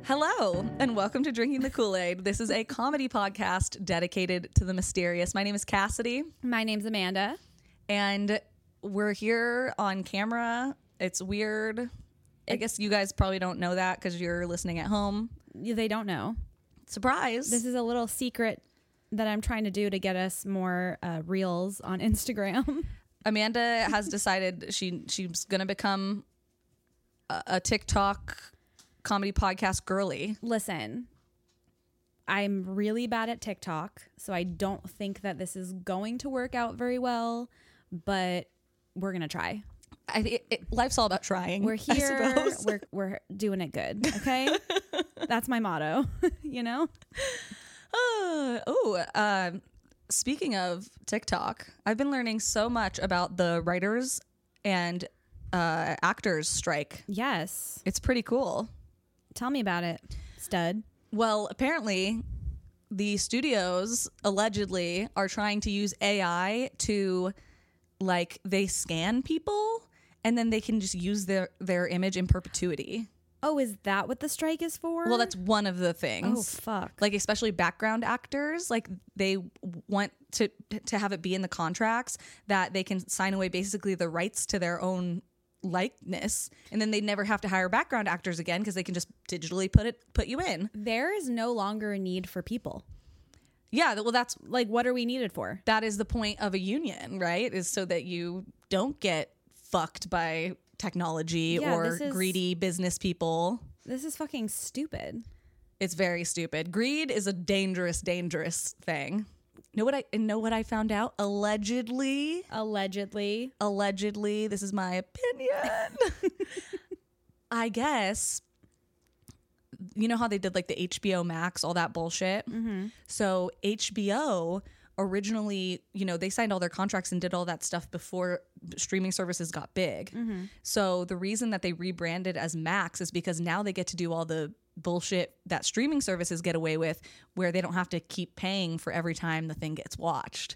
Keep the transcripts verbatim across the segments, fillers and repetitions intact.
Hello, and welcome to Drinking the Kool-Aid. This is a comedy podcast dedicated to the mysterious. My name is Cassidy. My name's Amanda. And we're here on camera. It's weird. I guess you guys probably don't know that because you're listening at home. They don't know. Surprise. This is a little secret that I'm trying to do to get us more uh, reels on Instagram. Amanda has decided she she's going to become a, a TikTok comedy podcast girly. Listen, I'm really bad at TikTok, so I don't think that this is going to work out very well, but we're going to try. I, it, it, life's all about trying. We're here. I suppose. We're we're doing it good. Okay, that's my motto. You know. Uh, oh, uh, speaking of TikTok, I've been learning so much about the writers and uh, actors strike. Yes. It's pretty cool. Tell me about it, stud. Well, apparently, the studios allegedly are trying to use A I to, like, they scan people and then they can just use their their image in perpetuity. Oh, is that what the strike is for? Well, that's one of the things. Oh, fuck. Like, especially background actors, like, they want to to have it be in the contracts that they can sign away basically the rights to their own likeness, and then they never have to hire background actors again because they can just digitally put it put you in. There is no longer a need for people. Yeah, well, that's Like, what are we needed for? that is the point of a union, right? Is so that you don't get fucked by technology Yeah, or this is- greedy business people. This is fucking stupid. It's very stupid. Greed is a dangerous, dangerous thing. Know what I know what I found out? Allegedly, Allegedly. allegedly, this is my opinion. I guess you know how they did like the H B O Max, all that bullshit. Mm-hmm. So H B O originally, you know, they signed all their contracts and did all that stuff before streaming services got big. Mm-hmm. So the reason that they rebranded as Max is because now they get to do all the bullshit that streaming services get away with, where they don't have to keep paying for every time the thing gets watched.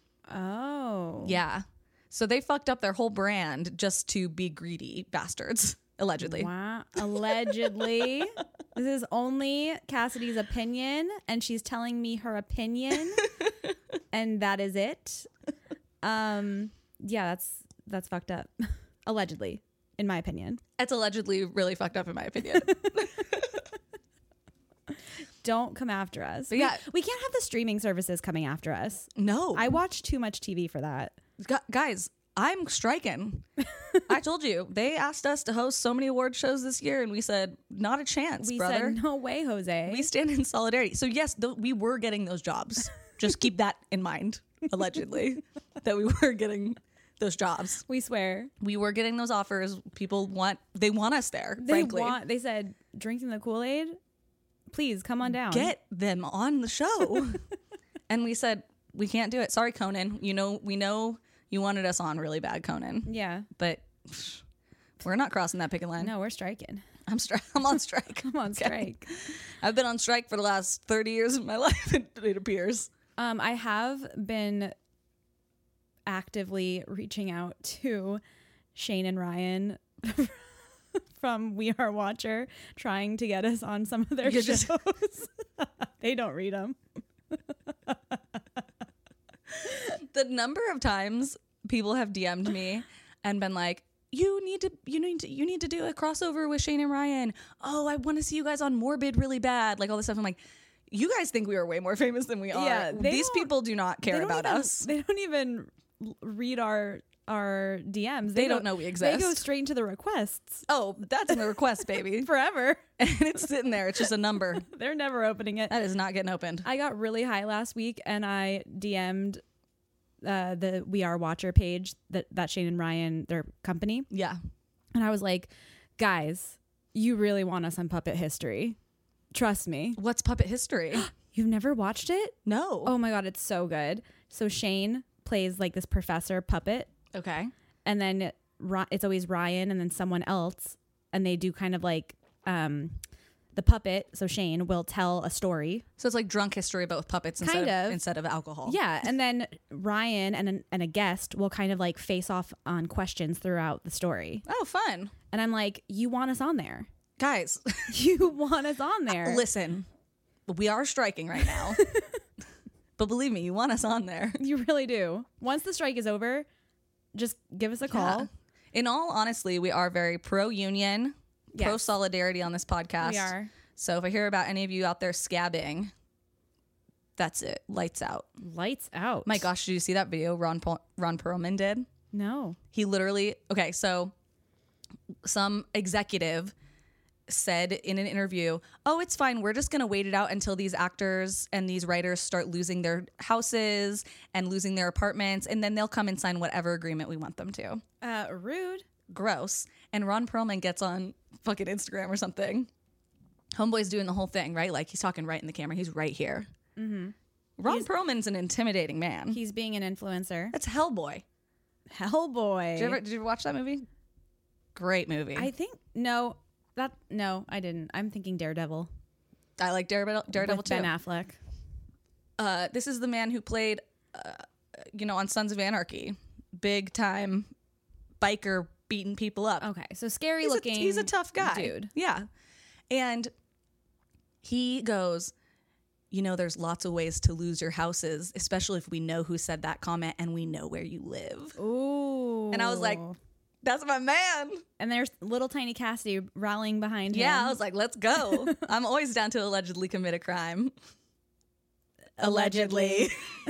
Oh. Yeah. So they fucked up their whole brand just to be greedy bastards, allegedly. Wow. Allegedly. This is only Cassidy's opinion, and she's telling me her opinion, and that is it. Um, yeah, that's that's fucked up. Allegedly, in my opinion. It's allegedly really fucked up in my opinion. Don't come after us. But yeah. we, we can't have the streaming services coming after us. No. I watch too much T V for that. Gu- guys, I'm striking. I told you. They asked us to host so many award shows this year, and we said, not a chance, We brother. said, no way, Jose. We stand in solidarity. So yes, th- we were getting those jobs. Just keep that in mind, allegedly, that we were getting those jobs. we swear. We were getting those offers. People want, they want us there, They frankly. want. They said, drinking the Kool-Aid, please come on down. Get them on the show. And we said, we can't do it. Sorry, Conan. You know, we know you wanted us on really bad, Conan. Yeah. But pff, we're not crossing that picket line. No, we're striking. I'm stri- I'm on strike. I'm on Okay. strike. I've been on strike for the last thirty years of my life, it, it appears. Um, I have been actively reaching out to Shane and Ryan from We Are Watcher, trying to get us on some of their You're shows. just- They don't read them. The number of times people have D M'd me and been like, you need to you need to you need to do a crossover with Shane and Ryan. Oh, I want to see you guys on Morbid really bad. Like all this stuff. I'm like, you guys think we are way more famous than we are. Yeah, they These don't- people do not care They don't about even- us. They don't even l- read our our D Ms. They don't go- know we They exist. go straight into the requests Oh, that's in the request, baby. forever. And it's sitting there. It's just a number. They're never opening it. That is not getting opened. I got really high last week, and I D M'd uh, the We Are Watcher page that that Shane and Ryan, their company, Yeah. and I was like, guys, you really want us on Puppet History? Trust me. What's Puppet History? You've never watched it? No. Oh my god, it's so good. So Shane plays like this professor puppet, Okay. and then Ri- it's always Ryan and then someone else, and they do kind of like um the puppet, so Shane, will tell a story. So it's like drunk history, but with puppets instead Kind of, of. instead of alcohol. Yeah, and then Ryan and an, and a guest will kind of like face off on questions throughout the story. Oh, fun. And I'm like, you want us on there? guys, You want us on there. listen, we are striking right now. But believe me, you want us on there. You really do. Once the strike is over, just give us a call. Yeah. In all honestly, we are very pro-union, Yes. pro-solidarity on this podcast. We are. So if I hear about any of you out there scabbing, that's it. Lights out. Lights out. My gosh, did you see that video Ron Paul- Ron Perlman did? No. He literally, okay, so some executive said in an interview, oh, it's fine. We're just going to wait it out until these actors and these writers start losing their houses and losing their apartments, and then they'll come and sign whatever agreement we want them to. Uh, rude. Gross. And Ron Perlman gets on fucking Instagram or something. Homeboy's doing the whole thing, right? Like he's talking right in the camera. He's right here. Mm-hmm. Ron He's- Perlman's an intimidating man. He's being an influencer. That's Hellboy. Hellboy. Did you ever did you ever watch that movie? Great movie. I think no. That no, I didn't. I'm thinking Daredevil. I like Daredevil, Daredevil with too. Ben Affleck. Uh, this is the man who played, uh, you know, on Sons of Anarchy, big time biker beating people up. Okay, so scary he's looking. A, he's a tough guy, dude. Yeah, and he goes, you know, there's lots of ways to lose your houses, especially if we know who said that comment and we know where you live. Ooh. And I was like, that's my man. and there's little tiny Cassidy rallying behind him. Yeah, I was like, let's go. I'm always down to allegedly commit a crime. Allegedly.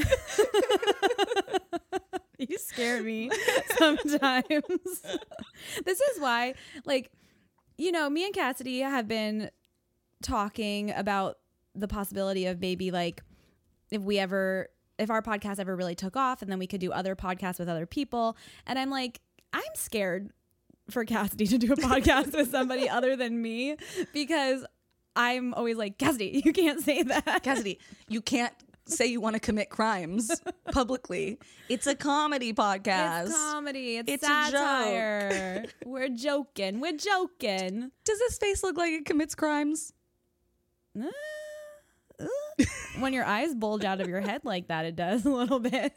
You scare me sometimes. This is why, like, you know, me and Cassidy have been talking about the possibility of maybe, like, if we ever, if our podcast ever really took off and then we could do other podcasts with other people. And I'm like, I'm scared for Cassidy to do a podcast with somebody other than me, because I'm always like, Cassidy, you can't say that. Cassidy, you can't say you want to commit crimes publicly. It's a comedy podcast. It's comedy. It's, It's a satire. We're joking. We're joking. Does this face look like it commits crimes? Uh, uh. When your eyes bulge out of your head like that, it does a little bit.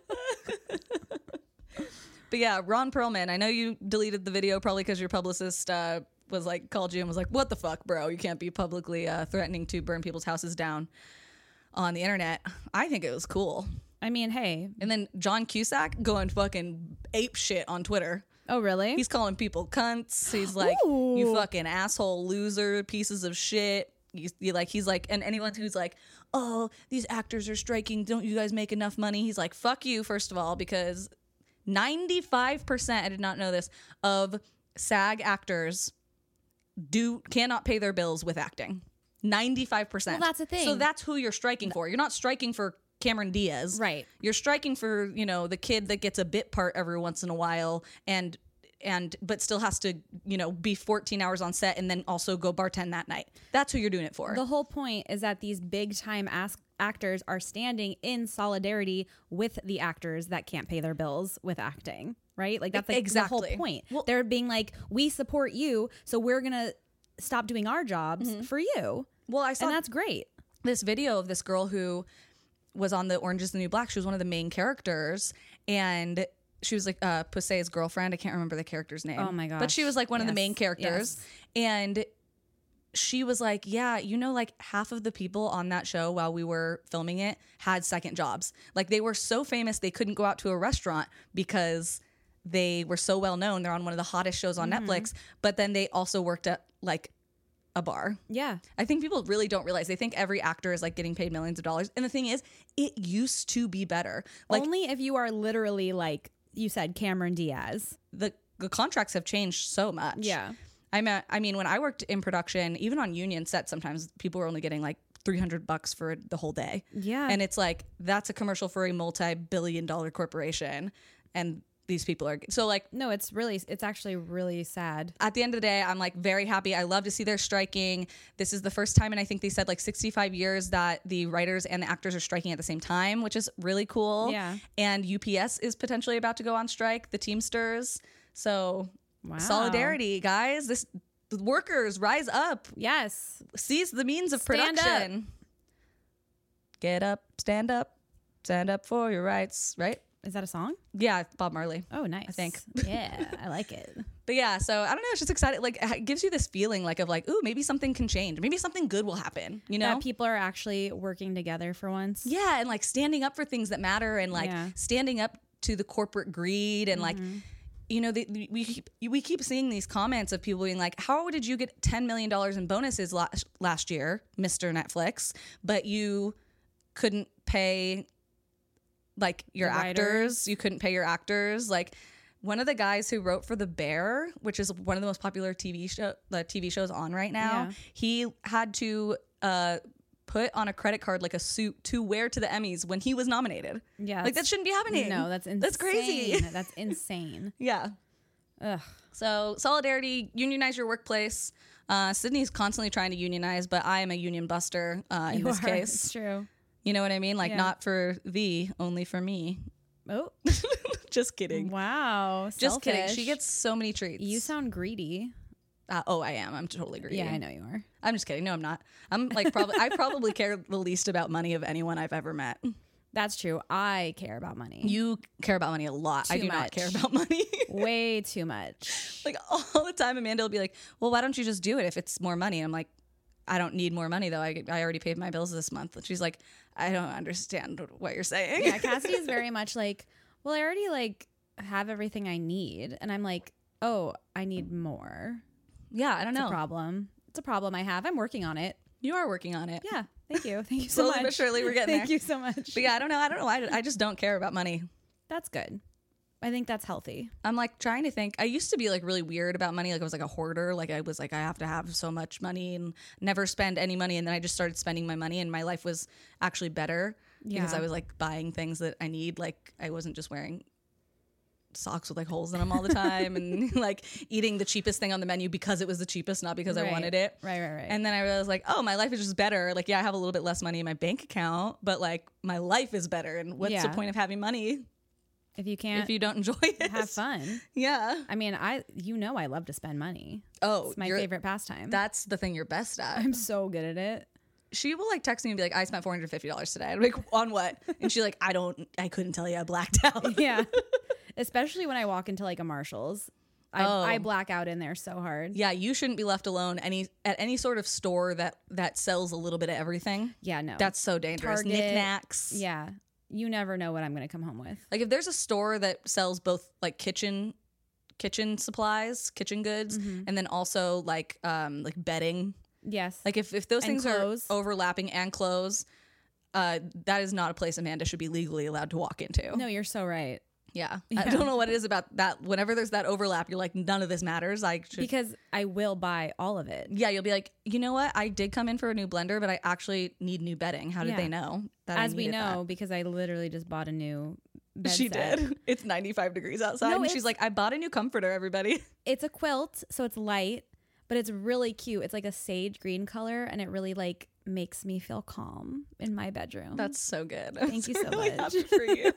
But yeah, Ron Perlman, I know you deleted the video probably because your publicist uh, was like, called you and was like, what the fuck, bro? You can't be publicly uh, threatening to burn people's houses down on the internet. I think it was cool. I mean, hey. And then John Cusack going fucking ape shit on Twitter. Oh, really? He's calling people cunts. He's like, Ooh. you fucking asshole loser, pieces of shit. You, you like, he's like, and anyone who's like, oh, these actors are striking. Don't you guys make enough money? He's like, fuck you, first of all, because ninety-five percent, I did not know this, of SAG actors do cannot pay their bills with acting. ninety-five percent. Well, that's the thing. So that's who you're striking for. You're not striking for Cameron Diaz. Right. You're striking for, you know, the kid that gets a bit part every once in a while and and but still has to, you know, be fourteen hours on set and then also go bartend that night. That's who you're doing it for. The whole point is that these big time ass actors are standing in solidarity with the actors that can't pay their bills with acting, right? Like that's like Exactly. the whole point. Well- They're being like, we support you, so we're gonna stop doing our jobs for you. Well, I saw And that's great. this video of this girl who was on the Orange is the New Black. She was one of the main characters, and she was like uh, Pusey's girlfriend. I can't remember the character's name. Oh my gosh. But she was like one of the Yes. main characters, Yes. and she was like, yeah, you know, like half of the people on that show while we were filming it had second jobs. Like they were so famous they couldn't go out to a restaurant because they were so well known. They're on one of the hottest shows on Mm-hmm. Netflix, but then they also worked at like a bar. Yeah. I think people really don't realize. They think every actor is like getting paid millions of dollars. And the thing is, it used to be better. Like Only if you are literally, like you said, Cameron Diaz. the, the contracts have changed so much. Yeah. I mean, I mean, when I worked in production, even on union sets, sometimes people were only getting like three hundred bucks for the whole day. Yeah. And it's like, that's a commercial for a multi-billion dollar corporation. And these people are, so like, No, it's really, it's actually really sad. at the end of the day, I'm like very happy. I love to see they're striking. This is the first time, and I think they said like sixty-five years that the writers and the actors are striking at the same time, which is really cool. Yeah. And U P S is potentially about to go on strike, the Teamsters. So Wow. solidarity, guys. This the workers rise up, Yes. seize the means of Stand up. production. Get up, stand up, stand up for your rights. Right? Is that a song? Yeah, Bob Marley. Oh, nice. I think. Yeah, I like it. But yeah, so I don't know. It's just exciting. Like, it gives you this feeling like of like, ooh, maybe something can change. Maybe something good will happen. You know, That people are actually working together for once. yeah, and like standing up for things that matter, and like Yeah. standing up to the corporate greed, and like, Mm-hmm. you know, the, we keep, we keep seeing these comments of people being like, how did you get ten million dollars in bonuses last last year, Mister Netflix, but you couldn't pay like your The actors, writers. you couldn't pay your actors, like. One of the guys who wrote for The Bear, which is one of the most popular T V show, the T V shows on right now, Yeah. he had to uh, put on a credit card like a suit to wear to the Emmys when he was nominated. Yeah. Like that that's- shouldn't be happening. No, that's insane. That's crazy. That's insane. Yeah. Ugh. So solidarity, unionize your workplace. Uh, Sydney's constantly trying to unionize, but I am a union buster uh, in You this are. case. It's true. You know what I mean? Like Yeah. not for thee, only for me. Oh, Just kidding. wow. Just kidding. Selfish. She gets so many treats. You sound greedy. Uh, oh, I am. I'm totally greedy. Yeah, I know you are. I'm just kidding. No, I'm not. I'm like probably. I probably care the least about money of anyone I've ever met. That's true. I care about money. You care about money a lot. I Too do not much. care about money. Way too much. Like all the time, Amanda will be like, "Well, why don't you just do it if it's more money?" And I'm like, "I don't need more money though. I I already paid my bills this month." And she's like, "I don't understand what you're saying." Yeah, Cassidy is very much like, well, I already like have everything I need, and I'm like, oh, I need more. yeah. I don't It's know. a problem. It's a problem I have. I'm working on it. You are working on it. Yeah. Thank you. Thank you so Slowly much. but surely, we're getting Thank there. you so much. But yeah, I don't know. I don't know. I, I just don't care about money. That's good. I think that's healthy. I'm like trying to think. I used to be like really weird about money. Like I was like a hoarder. Like I was like, I have to have so much money and never spend any money. And then I just started spending my money and my life was actually better because Yeah. I was like buying things that I need. Like I wasn't just wearing socks with like holes in them all the time and like eating the cheapest thing on the menu because it was the cheapest, not because I Right. wanted it. Right, right, right. And then I realized like, oh, my life is just better. Like, yeah, I have a little bit less money in my bank account, but like my life is better. And what's the Yeah. point of having money if you can't if you don't enjoy it? have fun. Yeah. I mean, I you know I love to spend money. Oh, It's my you're- favorite pastime. That's the thing you're best at. I'm so good at it. She will like text me and be like, I spent four hundred fifty dollars today. I'm like, on what? And she's like, I don't, I couldn't tell you. I blacked out. Yeah. Especially when I walk into like a Marshall's. I, Oh. I black out in there so hard. Yeah, you shouldn't be left alone any at any sort of store that that sells a little bit of everything. Yeah, no. That's so dangerous. Target. Knickknacks. Yeah. You never know what I'm going to come home with. Like if there's a store that sells both like kitchen kitchen supplies, kitchen goods, Mm-hmm. and then also like um like bedding. Yes. Like if, if those And things clothes. are overlapping and clothes, uh, that is not a place Amanda should be legally allowed to walk into. no, you're so right. Yeah. Yeah. I don't know what it is about that. Whenever there's that overlap, you're like, none of this matters. I should. Because I will buy all of it. Yeah, you'll be like, you know what? I did come in for a new blender, but I actually need new bedding. How did Yeah. they know that? I As we needed know, that? because I literally just bought a new bed She set. did. It's ninety-five degrees outside, No, and she's it's- like, I bought a new comforter. Everybody. It's a quilt, so it's light, but it's really cute. It's like a sage green color, and it really like makes me feel calm in my bedroom. That's so good. Thank you so really much. Happy for you.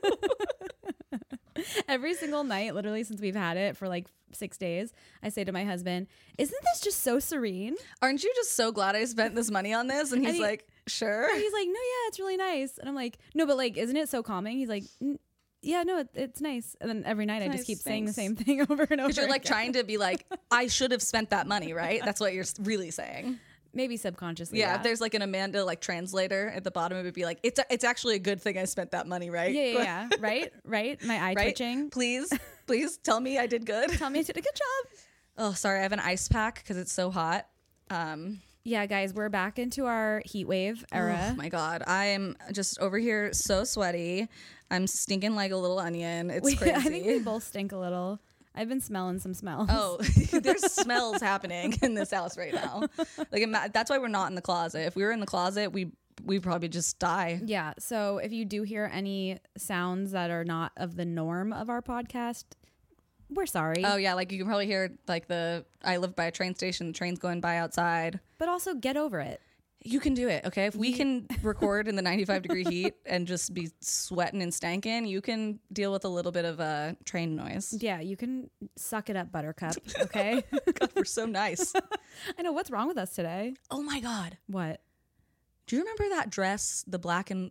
Every single night, literally since we've had it for like six days, I say to my husband, "Isn't this just so serene?" Aren't you just so glad I spent this money on this? And he's he- like, sure. He's like, "No, yeah, it's really nice," and I'm like, "No, but like, isn't it so calming?" He's like, "N- "Yeah, no, it, it's nice." And then every night, I Nice, just keep saying the thanks. same thing over and over. Because you're like again. trying to be like, I should have spent that money, right? That's what you're s- really saying. maybe subconsciously. Yeah, Yeah, if there's like an Amanda like translator at the bottom, it would be like, it's it's actually a good thing I spent that money, right? yeah, yeah, yeah. right, right. My eye Right? twitching. Please, please tell me I did good. Tell me I did a good job. Oh, sorry, I have an ice pack because it's so hot. Um, Yeah, guys, we're back into our heat wave era. oh my god, I am just over here so sweaty. I'm stinking like a little onion. It's We- crazy. I think we both stink a little. I've been smelling some smells. Oh, there's smells happening in this house right now. Like ima- that's why we're not in the closet. If we were in the closet, we we probably just die. Yeah. So if you do hear any sounds that are not of the norm of our podcast, we're sorry. Oh yeah, like you can probably hear like the I live by a train station, the train's going by outside. But also get over it. You can do it, okay? If we can record in the ninety-five degree heat and just be sweating and stanking, you can deal with a little bit of a uh, train noise. Yeah, you can suck it up, Buttercup. Okay. God, we're so nice. I know, what's wrong with us today? Oh my god. What? Do you remember that dress, the black and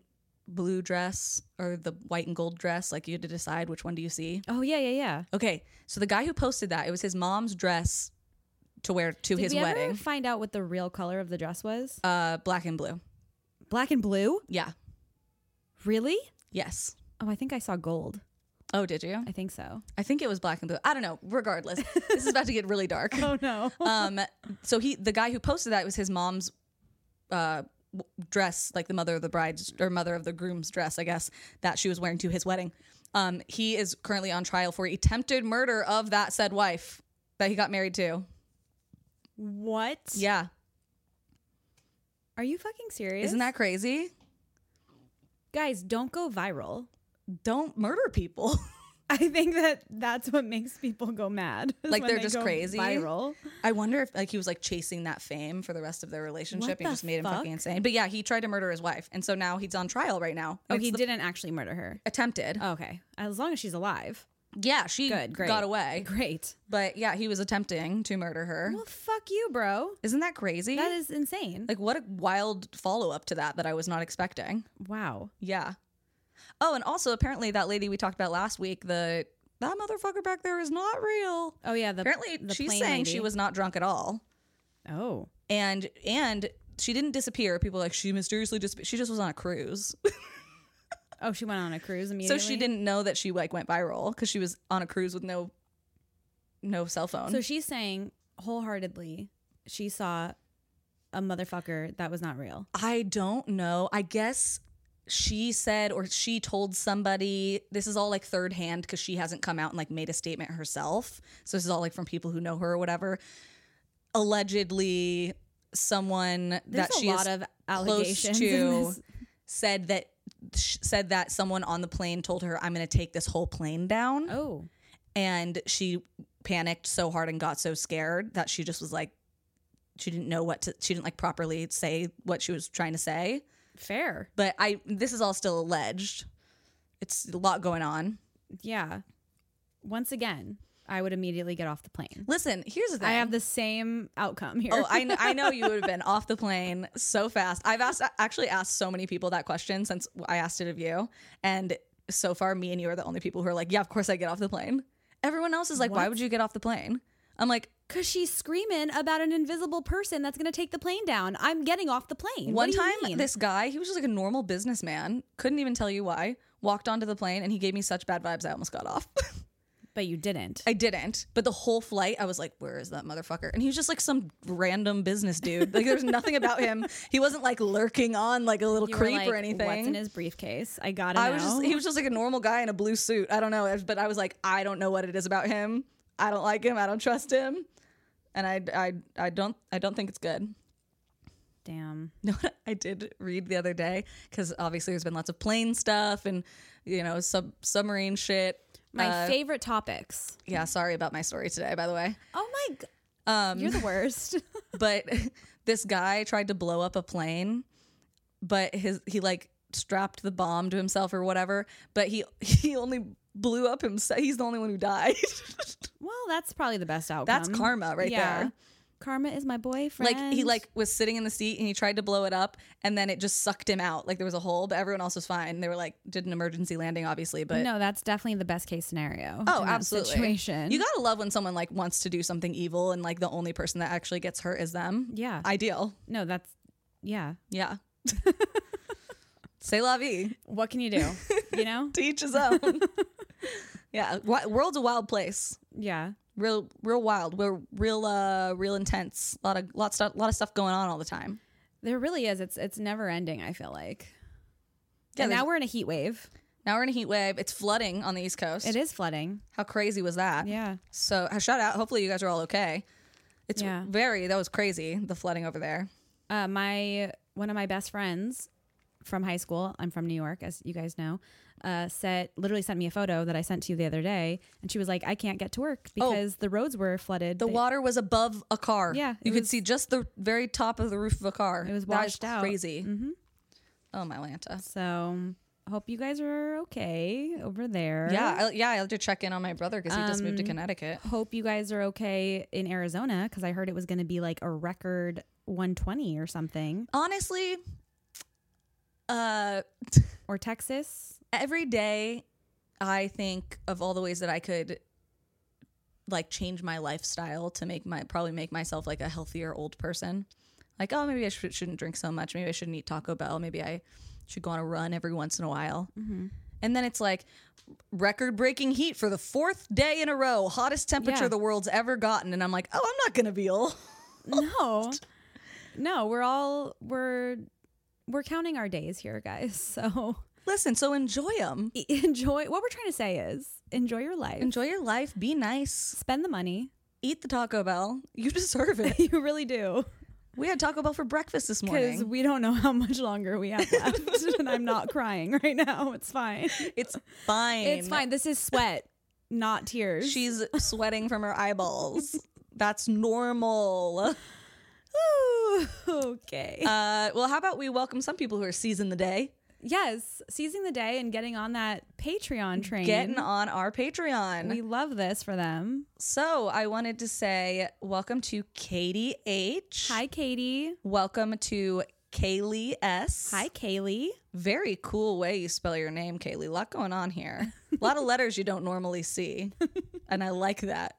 blue dress or the white and gold dress. Like you had to decide which one do you see. Oh yeah, yeah, yeah. Okay, so the guy who posted that, it was his mom's dress to wear to Did his we wedding. ever find out what the real color of the dress was? Uh, black and blue. Black and blue? Yeah. Really? Yes. Oh, I think I saw gold. Oh, did you? I think so. I think it was black and blue. I don't know. Regardless, this is about to get really dark. Oh no. um, so he, the guy who posted that, was his mom's uh, w- dress, like the mother of the bride's or mother of the groom's dress, I guess, that she was wearing to his wedding. Um, he is currently on trial for attempted murder of that said wife that he got married to. What? Yeah. Are you fucking serious? Isn't that crazy? Guys, don't go viral. Don't murder people. I think that that's what makes people go mad. is Like when they're they just go crazy. Viral. I wonder if like he was like chasing that fame for the rest of their relationship. What It the just made him fuck? fucking insane. But yeah, he tried to murder his wife, and so now he's on trial right now. Oh, It's he the- didn't actually murder her. attempted. Oh, okay. As long as she's alive. Yeah, she Good, great. got away. Great. But yeah, he was attempting to murder her. Well, fuck you, bro. Isn't that crazy? That is insane. like what a wild follow up to that that I was not expecting. Wow. Yeah. Oh, and also apparently that lady we talked about last week, the that motherfucker back there is not real. Oh yeah. The Apparently the she's plane saying lady. she was not drunk at all. Oh. And and she didn't disappear. People are like she mysteriously disappeared. She just was on a cruise. Oh, she went on a cruise So immediately. she didn't know that she like went viral because she was on a cruise with no no cell phone. So she's saying wholeheartedly she saw a motherfucker that was not real. I don't know. I guess she said or she told somebody, this is all like third hand because she hasn't come out and like made a statement herself. So this is all like from people who know her or whatever. Allegedly someone There's that a she lot is of close allegations in to this. said that sh- said that someone on the plane told her, I'm going to take this whole plane down. Oh. And she panicked so hard and got so scared that she just was like, she didn't know what to, she didn't like properly say what she was trying to say. Fair. But I, this is all still alleged. It's a lot going on. Yeah. Once again, I would immediately get off the plane. Listen, here's the thing. I have the same outcome here. Oh, I, kn- I know you would have been off the plane so fast. I've asked, actually asked so many people that question since I asked it of you. And so far, me and you are the only people who are like, yeah, of course I get off the plane. Everyone else is like, why What? would you get off the plane? I'm like, Because she's screaming about an invisible person that's going to take the plane down. I'm getting off the plane. one What do you time, mean? this guy, he was just like a normal businessman, couldn't even tell you why, walked onto the plane and he gave me such bad vibes, I almost got off. But you didn't. I didn't. But the whole flight, I was like, where is that motherfucker? And he was just like some random business dude. Like there's nothing about him. He wasn't like lurking on like a little You were creep like, or anything. What's in his briefcase? I gotta I know. was just he was just like a normal guy in a blue suit. I don't know, but I was like, I don't know what it is about him. I don't like him. I don't trust him. And I I I don't I don't think it's good. Damn. You know what I did read the other day, because obviously there's been lots of plane stuff and you know sub submarine shit. My Uh, favorite topics. Yeah, sorry about my story today, by the way. Oh my god. Um, You're the worst. but this guy tried to blow up a plane, but his he like strapped the bomb to himself or whatever. But he he only blew up himself. He's the only one who died. Well, that's probably the best outcome. That's karma right there. Karma is my boyfriend. Like he like was sitting in the seat and he tried to blow it up and then it just sucked him out. Like there was a hole, but everyone else was fine. They were like did an emergency landing, obviously, but no, that's definitely the best case scenario. oh, in that absolutely. Situation. You gotta love when someone like wants to do something evil and like the only person that actually gets hurt is them. Yeah. Ideal. no, that's yeah. Yeah. C'est la vie. What can you do? You know? To each his own. Yeah, wi- world's a wild place. Yeah. Real, real wild. We're real, uh, real intense. A lot of, lot stuff, lot of stuff going on all the time. There really is. It's it's never ending, I feel like. Yeah, and now there's- we're in a heat wave. Now we're in a heat wave. It's flooding on the East Coast. It is flooding. How crazy was that? Yeah. So, uh, shout out. Hopefully, you guys are all okay. It's Yeah. very. That was crazy. The flooding over there. Uh, my one of my best friends from high school, I'm from New York, as you guys know, uh, said literally sent me a photo that I sent to you the other day, and she was like, "I can't get to work because the roads were flooded." The They- water was above a car. Yeah, you it could was- see just the very top of the roof of a car. It was That is washed out. Crazy. Mhm. Oh my Lanta. So hope you guys are okay over there. Yeah, I, yeah. I had to check in on my brother because he just moved to Um, Connecticut. Hope you guys are okay in Arizona because I heard it was going to be like a record one twenty or something. Honestly, Uh, or Texas? every day I think of all the ways that I could like change my lifestyle to make my probably make myself like a healthier old person. Like, oh, maybe I sh- shouldn't drink so much. Maybe I shouldn't eat Taco Bell. Maybe I should go on a run every once in a while. Mm-hmm. And then it's like record-breaking heat for the fourth day in a row, hottest temperature Yeah. the world's ever gotten. And I'm like, oh, I'm not gonna be ill. No, no, we're all we're we're counting our days here, guys. So Listen, so enjoy them. e- enjoy. What we're trying to say is enjoy your life. Enjoy your life. Be nice. Spend the money. Eat the Taco Bell. You deserve it. You really do. We had Taco Bell for breakfast this Because morning. we don't know how much longer we have left. And I'm not crying right now. It's fine. It's fine. It's fine. This is sweat, not tears. She's sweating from her eyeballs. That's normal. Ooh, okay. Uh, well, how about we welcome some people who are seizing the day, Yes, seizing the day and getting on that Patreon train. getting on our Patreon. We love this for them. So I wanted to say welcome to Katie H. Hi, Katie. Welcome to Kaylee S. Hi, Kaylee. Very cool way you spell your name, Kaylee. A lot going on here. A lot of letters you don't normally see. And I like that.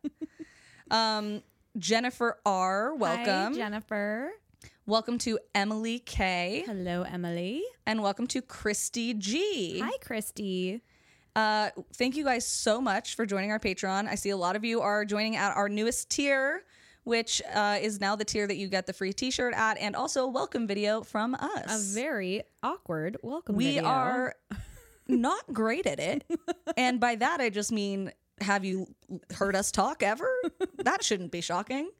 Um, Jennifer R. Welcome. Hi, Jennifer. Welcome to Emily K. Hello, Emily. And welcome to Christy G. Hi, Christy. Uh, thank you guys so much for joining our Patreon. I see a lot of you are joining at our newest tier, which uh, is now the tier that you get the free t-shirt at, and also a welcome video from us. A very awkward welcome we video. are not great at it. And by that, I just mean, have you heard us talk ever? That shouldn't be shocking.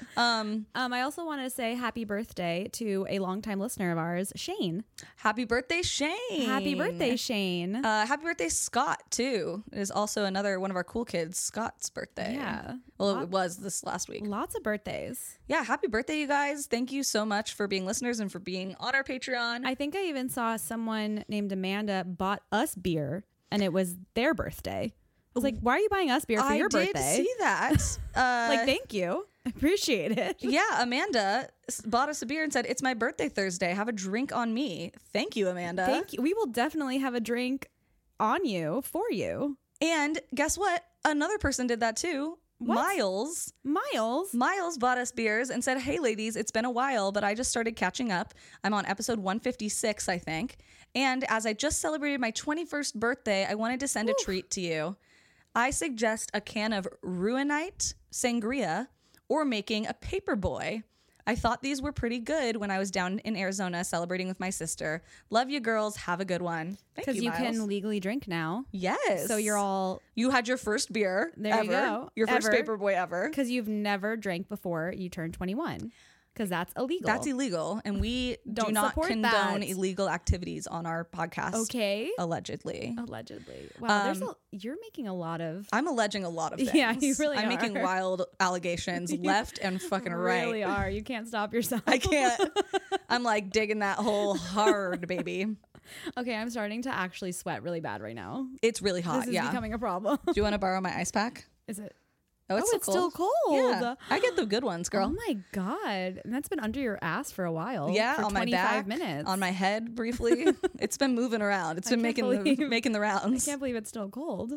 Um, Um, I also want to say happy birthday to a longtime listener of ours, Shane. happy birthday, Shane. Happy birthday, Shane. Uh, happy birthday, Scott, too. It is also another one of our cool kids, Scott's birthday. Yeah. Well, Lot- it was this last week. Lots of birthdays. Yeah, happy birthday, you guys. Thank you so much for being listeners and for being on our Patreon. I think I even saw someone named Amanda bought us beer and it was their birthday. I was like, why are you buying us beer for I your did birthday? see that. Uh, Like, thank you. I appreciate it. yeah, Amanda s- bought us a beer and said, it's my birthday Thursday. Have a drink on me. Thank you, Amanda. Thank you. We will definitely have a drink on you for you. And guess what? Another person did that too. What? Miles. Miles. Miles bought us beers and said, hey, ladies, it's been a while, but I just started catching up. I'm on episode one fifty-six, I think. And as I just celebrated my twenty-first birthday, I wanted to send a treat to you. I suggest a can of Ruinite sangria or making a paper boy. I thought these were pretty good when I was down in Arizona celebrating with my sister. Love you, girls. Have a good one. Thank Because you, you, Miles. can legally drink now. Yes. So you're all, You had your first beer There ever. you go. Your first Ever. paper boy ever. because you've never drank before you turned twenty-one. Because that's illegal. That's illegal, and we do Don't not support condone that. illegal activities on our podcast. Okay. Allegedly. Allegedly. Wow. there's Um, a, you're making a lot of. I'm alleging a lot of things. Yeah, you really I'm are. making wild allegations left and fucking right. Really are. You can't stop yourself. I can't. I'm like digging that hole hard, baby. Okay, I'm starting to actually sweat really bad right now. It's really hot. This is yeah. becoming a problem. Do you want to borrow my ice pack? Is it? Oh, it's, oh, it's still, still cold. cold. Yeah. I get the good ones, girl. Oh my god, and that's been under your ass for a while. yeah, for on my twenty-five back, minutes. on my head, briefly. It's been moving around. It's I been can't making the, believe- making the I rounds. can't believe it's still cold.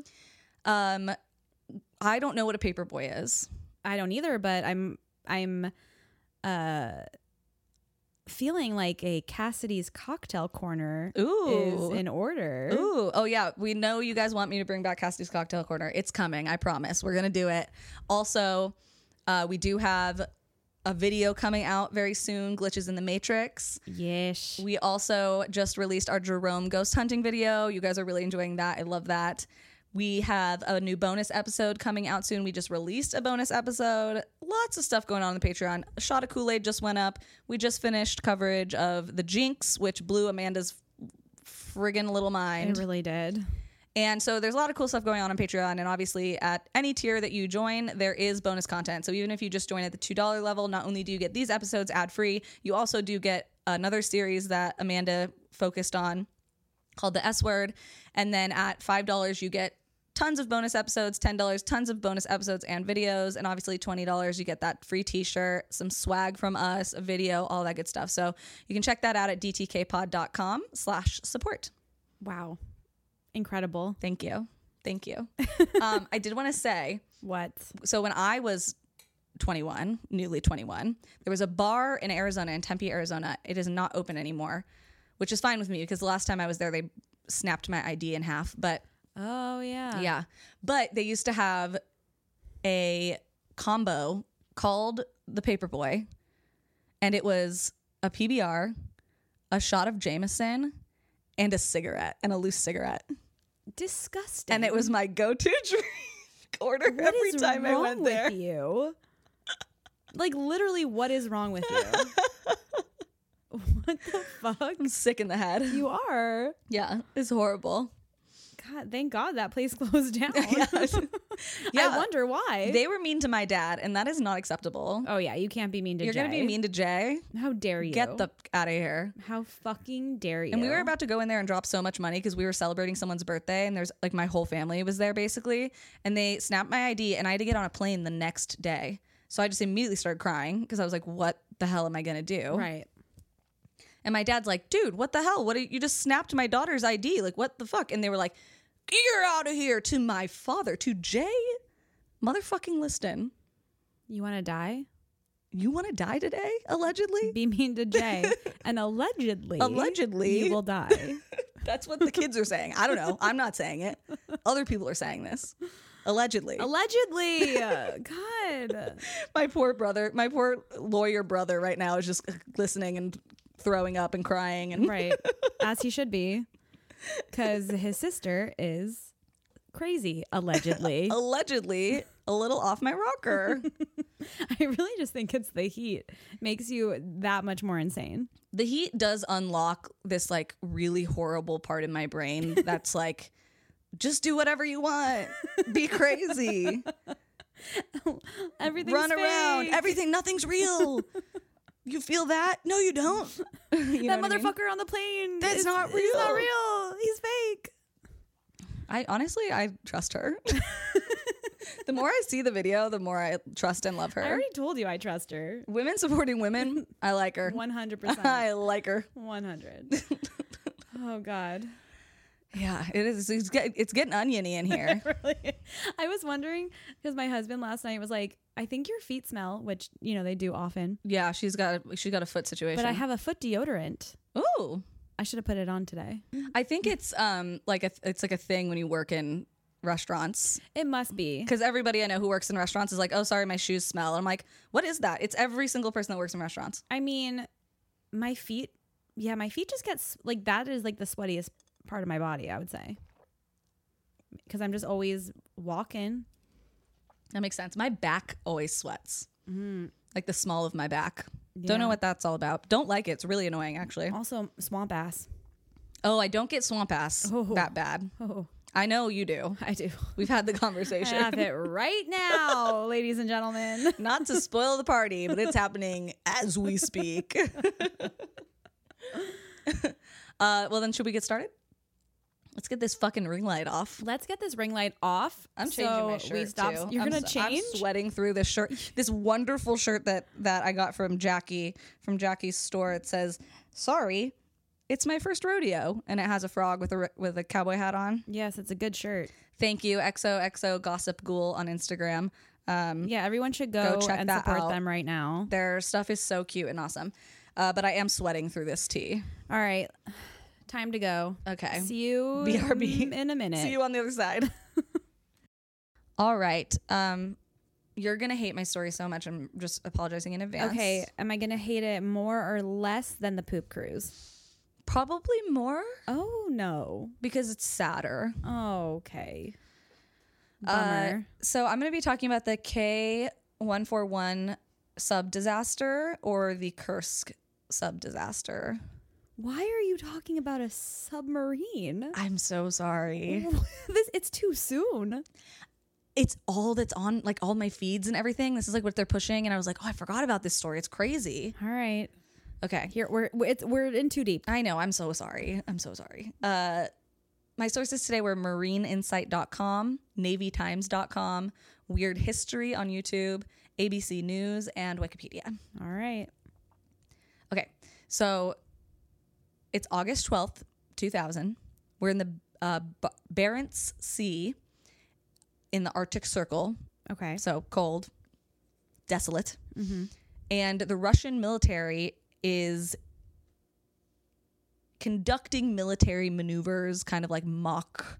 Um, I don't know what a paper boy is. I don't either, but I'm I'm uh feeling like a Cassidy's cocktail corner Ooh. is in order. Ooh, oh yeah, we know you guys want me to bring back Cassidy's Cocktail Corner. It's coming, I promise. We're gonna do it. Also, uh, we do have a video coming out very soon, Glitches in the Matrix. Yes. We also just released our Jerome ghost hunting video. You guys are really enjoying that. I love that. We have a new bonus episode coming out soon. We just released a bonus episode. Lots of stuff going on in the Patreon. A shot of Kool-Aid just went up. We just finished coverage of The Jinx, which blew Amanda's friggin' little mind. It really did. And so there's a lot of cool stuff going on on Patreon. And obviously at any tier that you join, there is bonus content. So even if you just join at the two dollars level, not only do you get these episodes ad-free, you also do get another series that Amanda focused on called The S Word. And then at five dollars, you get tons of bonus episodes, ten dollars, tons of bonus episodes and videos. And obviously twenty dollars, you get that free t-shirt, some swag from us, a video, all that good stuff. So you can check that out at dtkpod.com slash support. Wow. Incredible. Thank you. Thank you. um, I did want to say, What? so when I was twenty-one, newly twenty-one, there was a bar in Arizona, in Tempe, Arizona. It is not open anymore, which is fine with me because the last time I was there, they snapped my I D in half. But Oh, yeah. yeah, but they used to have a combo called the Paperboy, and it was a P B R, a shot of Jameson, and a cigarette, and a loose cigarette. Disgusting. And it was my go-to drink order What every is time I wrong went with there. you? Like, literally, what is wrong with you? What the fuck? I'm sick in the head. You are. Yeah, it's horrible. God, thank God that place closed down. Yeah. Yeah. I wonder why. They were mean to my dad, and that is not acceptable. oh, yeah, you can't be mean to You're Jay. gonna be mean to Jay? How dare you? Get the out of here. How fucking dare you? And we were about to go in there and drop so much money because we were celebrating someone's birthday, and there's like my whole family was there basically, and they snapped my I D, and I had to get on a plane the next day. So I just immediately started crying because I was like, "What the hell am I gonna do?" Right. And my dad's like, "Dude, what the hell? What? You just snapped my daughter's I D? Like, what the fuck?" And they were like, "You're out of here!" To my father, to Jay, motherfucking Liston. You want to die? You want to die today? Allegedly. Be mean to Jay. And allegedly. Allegedly. You will die. That's what the kids are saying. I don't know. I'm not saying it. Other people are saying this. Allegedly. Allegedly. God. My poor brother, my poor lawyer brother right now is just listening and throwing up and crying. And Right. As he should be. Because his sister is crazy, allegedly. allegedly a little off my rocker. I really just think it's the heat. Makes you that much more insane. The heat does unlock this like really horrible part in my brain that's like, just do whatever you want. Be crazy. Everything's Run around. fake. Everything, nothing's real. You feel that? No, you don't. You know That what I mean? motherfucker on the plane. That's is- not He's not real. real. He's fake. I honestly, I trust her. The more I see the video, the more I trust and love I her. already told you I trust her. Women supporting women, I like her. one hundred percent. I like her. one hundred. Oh, God. Yeah, it is. It's, get, it's getting oniony in here. Really? I was wondering because my husband last night was like, I think your feet smell, which, you know, they do often. Yeah, she's got a, she's got a foot situation. But I have a foot deodorant. Ooh, I should have put it on today. I think it's um like a it's like a thing when you work in restaurants, It must be. because everybody I know who works in restaurants is like, oh, sorry, my shoes smell. And I'm like, what is that? It's every single person that works in restaurants. I mean, my feet, yeah, my feet just get s- like that is like the sweatiest part of my body, I would say. Because I'm just always walking. That makes sense. My back always sweats, Mm, like the small of my back. Don't know yeah. what that's all about. Don't like it. It's really annoying, actually. Also, swamp ass. Oh, I don't get swamp ass Oh. that bad. Oh, I know you do. I do. We've had the I conversation. have it right now, ladies and gentlemen. Not to spoil the party, but it's happening as we speak. uh, well, then, should we get started? Let's get this fucking ring light off. Let's get this ring light off. I'm changing so my shirt we stop. too. You're I'm gonna s- change. I'm sweating through this shirt. This wonderful shirt that that I got from Jackie from Jackie's store. It says, "Sorry, it's my first rodeo," and it has a frog with a ri- with a cowboy hat on. Yes, it's a good shirt. Thank you, X O X O Gossip Ghoul on Instagram. Um, Yeah, everyone should go, Go check and that support out. them right now. Their stuff is so cute and awesome. Uh, but I am sweating through this tea. All right, time to go. Okay. See you B R B. in- in a minute. See you on the other side. All right. Um, you're gonna hate my story so much. I'm just apologizing in advance. Okay, am I gonna hate it more or less than the poop cruise? Probably more Oh no. because it's sadder. Oh, okay. Uh, Bummer. so I'm gonna be talking about the K one forty-one sub disaster or the Kursk sub disaster. Why are you talking about a submarine? I'm so sorry. this it's too soon. It's all that's on like all my feeds and everything. This is like what they're pushing, and I was like, oh, I forgot about this story. It's crazy. All right. Okay. Here we're it's we're in too deep. I know. I'm so sorry. I'm so sorry. Uh, my sources today were marine insight dot com, navy times dot com, Weird History on YouTube, A B C News, and Wikipedia. All right. Okay, so it's August twelfth, two thousand. We're in the uh, B- Barents Sea in the Arctic Circle. Okay. So cold, desolate. Mm-hmm. And the Russian military is conducting military maneuvers, kind of like mock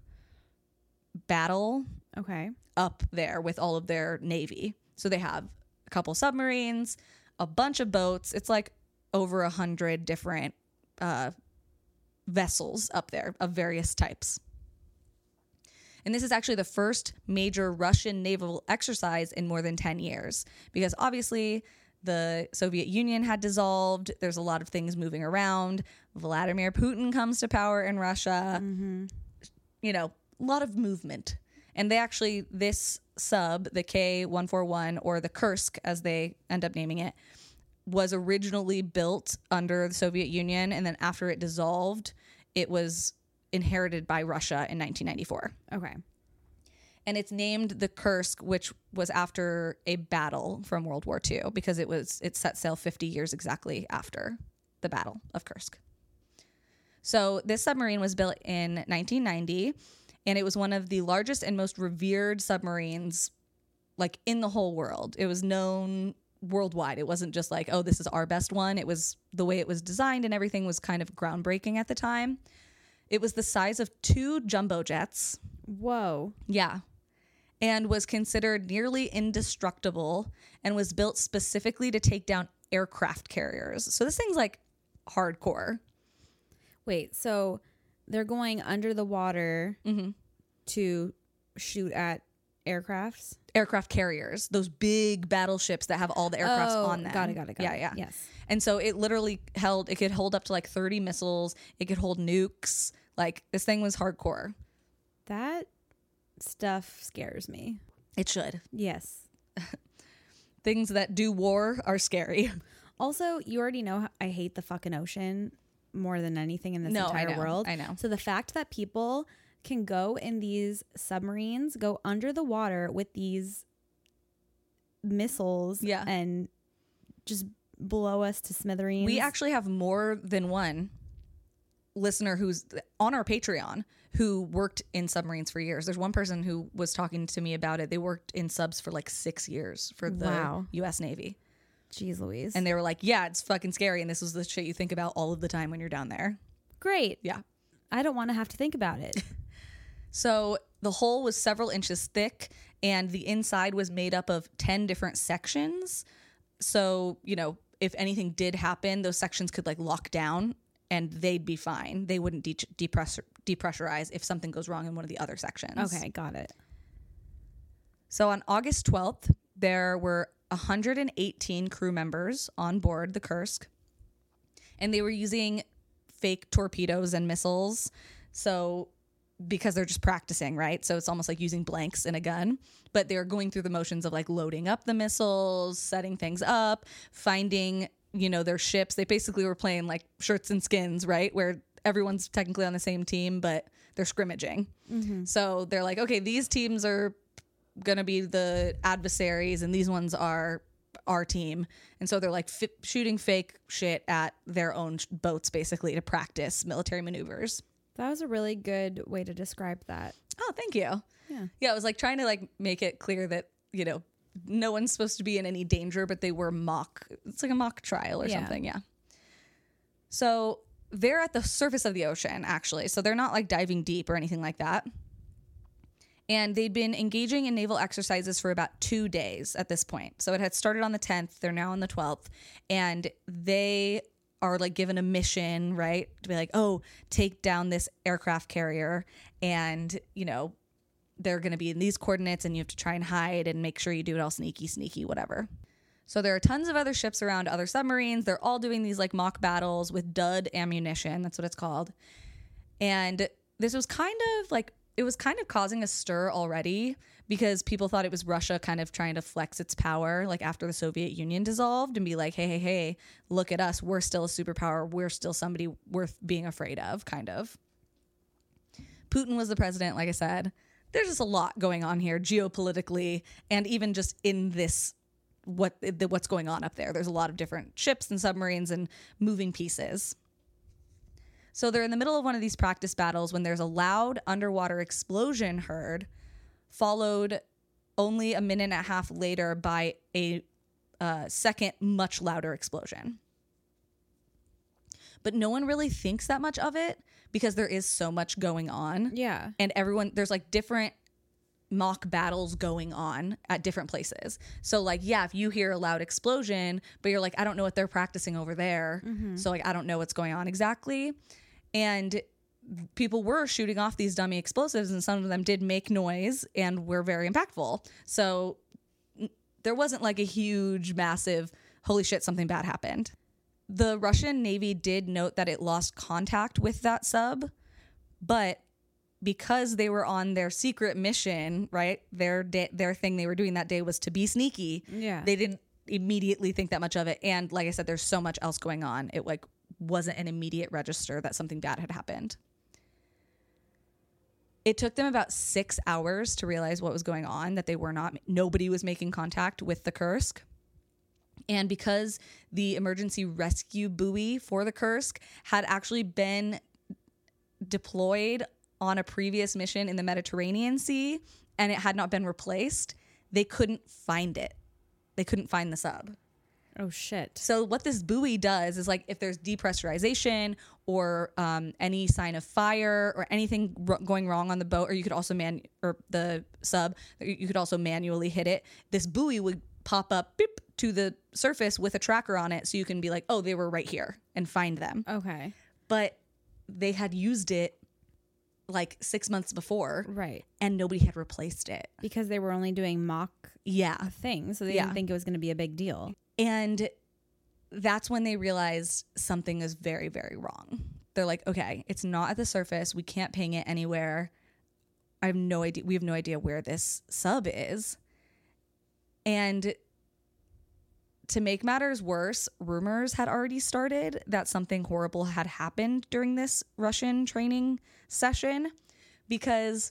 battle Okay. up there with all of their navy. So they have a couple submarines, a bunch of boats. It's like over a hundred different uh, vessels up there of various types. And this is actually the first major Russian naval exercise in more than ten years, because obviously the Soviet Union had dissolved. There's a lot of things moving around. Vladimir Putin comes to power in Russia. Mm-hmm. You know, a lot of movement. And they actually, this sub, the K one forty-one, or the Kursk as they end up naming it, was originally built under the Soviet Union. And then after it dissolved, it was inherited by Russia in nineteen ninety-four. Okay. And it's named the Kursk, which was after a battle from World War Two, because it was it set sail fifty years exactly after the Battle of Kursk. So this submarine was built in nineteen ninety, and it was one of the largest and most revered submarines, like, in the whole world. It was known worldwide. It wasn't just like, oh, this is our best one. It was the way it was designed and everything was kind of groundbreaking at the time. It was the size of two jumbo jets. Whoa. Yeah. And was considered nearly indestructible and was built specifically to take down aircraft carriers. So this thing's like hardcore. Wait, so they're going under the water Mm-hmm. to shoot at aircrafts? Aircraft carriers, those big battleships that have all the aircrafts Oh, on them. got it, got it, got yeah, it. Yeah, Yes. And so it literally held, it could hold up to like thirty missiles. It could hold nukes. Like, this thing was hardcore. That stuff scares me. It should. Yes. Things that do war are scary. Also, you already know how I hate the fucking ocean more than anything in this No, I entire know, world. I know. So the fact that people can go in these submarines, go under the water with these missiles Yeah. and just blow us to smithereens. We actually have more than one listener who's on our Patreon who worked in submarines for years. There's one person who was talking to me about it. They worked in subs for like six years for the Wow. U S Navy. Jeez Louise. And they were like, yeah, it's fucking scary. And this was the shit you think about all of the time when you're down there. Great. Yeah. I don't want to have to think about it. So the hull was several inches thick and the inside was made up of ten different sections. So, you know, if anything did happen, those sections could like lock down and they'd be fine. They wouldn't de- depressur- depressurize if something goes wrong in one of the other sections. Okay, got it. So on August twelfth, there were one hundred eighteen crew members on board the Kursk, and they were using fake torpedoes and missiles. So because they're just practicing, right? So it's almost like using blanks in a gun, but they're going through the motions of like loading up the missiles, setting things up, finding, you know, their ships. They basically were playing like shirts and skins, right? Where everyone's technically on the same team, but they're scrimmaging. Mm-hmm. So they're like, okay, these teams are going to be the adversaries and these ones are our team. And so they're like f- shooting fake shit at their own sh- boats basically to practice military maneuvers. That was a really good way to describe that. Oh, thank you. Yeah. Yeah, I was like trying to like make it clear that, you know, no one's supposed to be in any danger, but they were mock. It's like a mock trial or Yeah. something. Yeah. So they're at the surface of the ocean, actually. So they're not like diving deep or anything like that. And they'd been engaging in naval exercises for about two days at this point. So it had started on the tenth. They're now on the twelfth. And they are like given a mission, right? To be like, oh, take down this aircraft carrier. And, you know, they're going to be in these coordinates and you have to try and hide and make sure you do it all sneaky, sneaky, whatever. So there are tons of other ships around, other submarines. They're all doing these like mock battles with dud ammunition. That's what it's called. And this was kind of like, it was kind of causing a stir already because people thought it was Russia kind of trying to flex its power, like after the Soviet Union dissolved, and be like, hey, hey, hey, look at us. We're still a superpower. We're still somebody worth being afraid of, kind of. Putin was the president, like I said. There's just a lot going on here geopolitically and even just in this, what the, what's going on up there. There's a lot of different ships and submarines and moving pieces. So they're in the middle of one of these practice battles when there's a loud underwater explosion heard, followed only a minute and a half later by a uh, second, much louder explosion. But no one really thinks that much of it because there is so much going on. Yeah. And everyone, there's like different mock battles going on at different places. So like, yeah, if you hear a loud explosion, but you're like, I don't know what they're practicing over there. Mm-hmm. So like, I don't know what's going on exactly. And people were shooting off these dummy explosives and some of them did make noise and were very impactful. So there wasn't like a huge, massive, holy shit, something bad happened. The Russian Navy did note that it lost contact with that sub, but because they were on their secret mission, right? Their da- their thing they were doing that day was to be sneaky. Yeah. They didn't immediately think that much of it. And like I said, there's so much else going on. It like wasn't an immediate register that something bad had happened. It took them about six hours to realize what was going on, that they were not, nobody was making contact with the Kursk. And because the emergency rescue buoy for the Kursk had actually been deployed on a previous mission in the Mediterranean Sea and it had not been replaced, they couldn't find it. They couldn't find the sub. Oh, shit. So what this buoy does is like if there's depressurization or um, any sign of fire or anything r- going wrong on the boat, or you could also man or the sub, you could also manually hit it. This buoy would pop up beep, to the surface with a tracker on it so you can be like, oh, they were right here and find them. Okay. But they had used it like six months before. Right. And nobody had replaced it. Because they were only doing mock yeah. things. So they yeah. didn't think it was going to be a big deal. And that's when they realized something is very, very wrong. They're like, okay, it's not at the surface. We can't ping it anywhere. I have no idea. We have no idea where this sub is. And to make matters worse, rumors had already started that something horrible had happened during this Russian training session because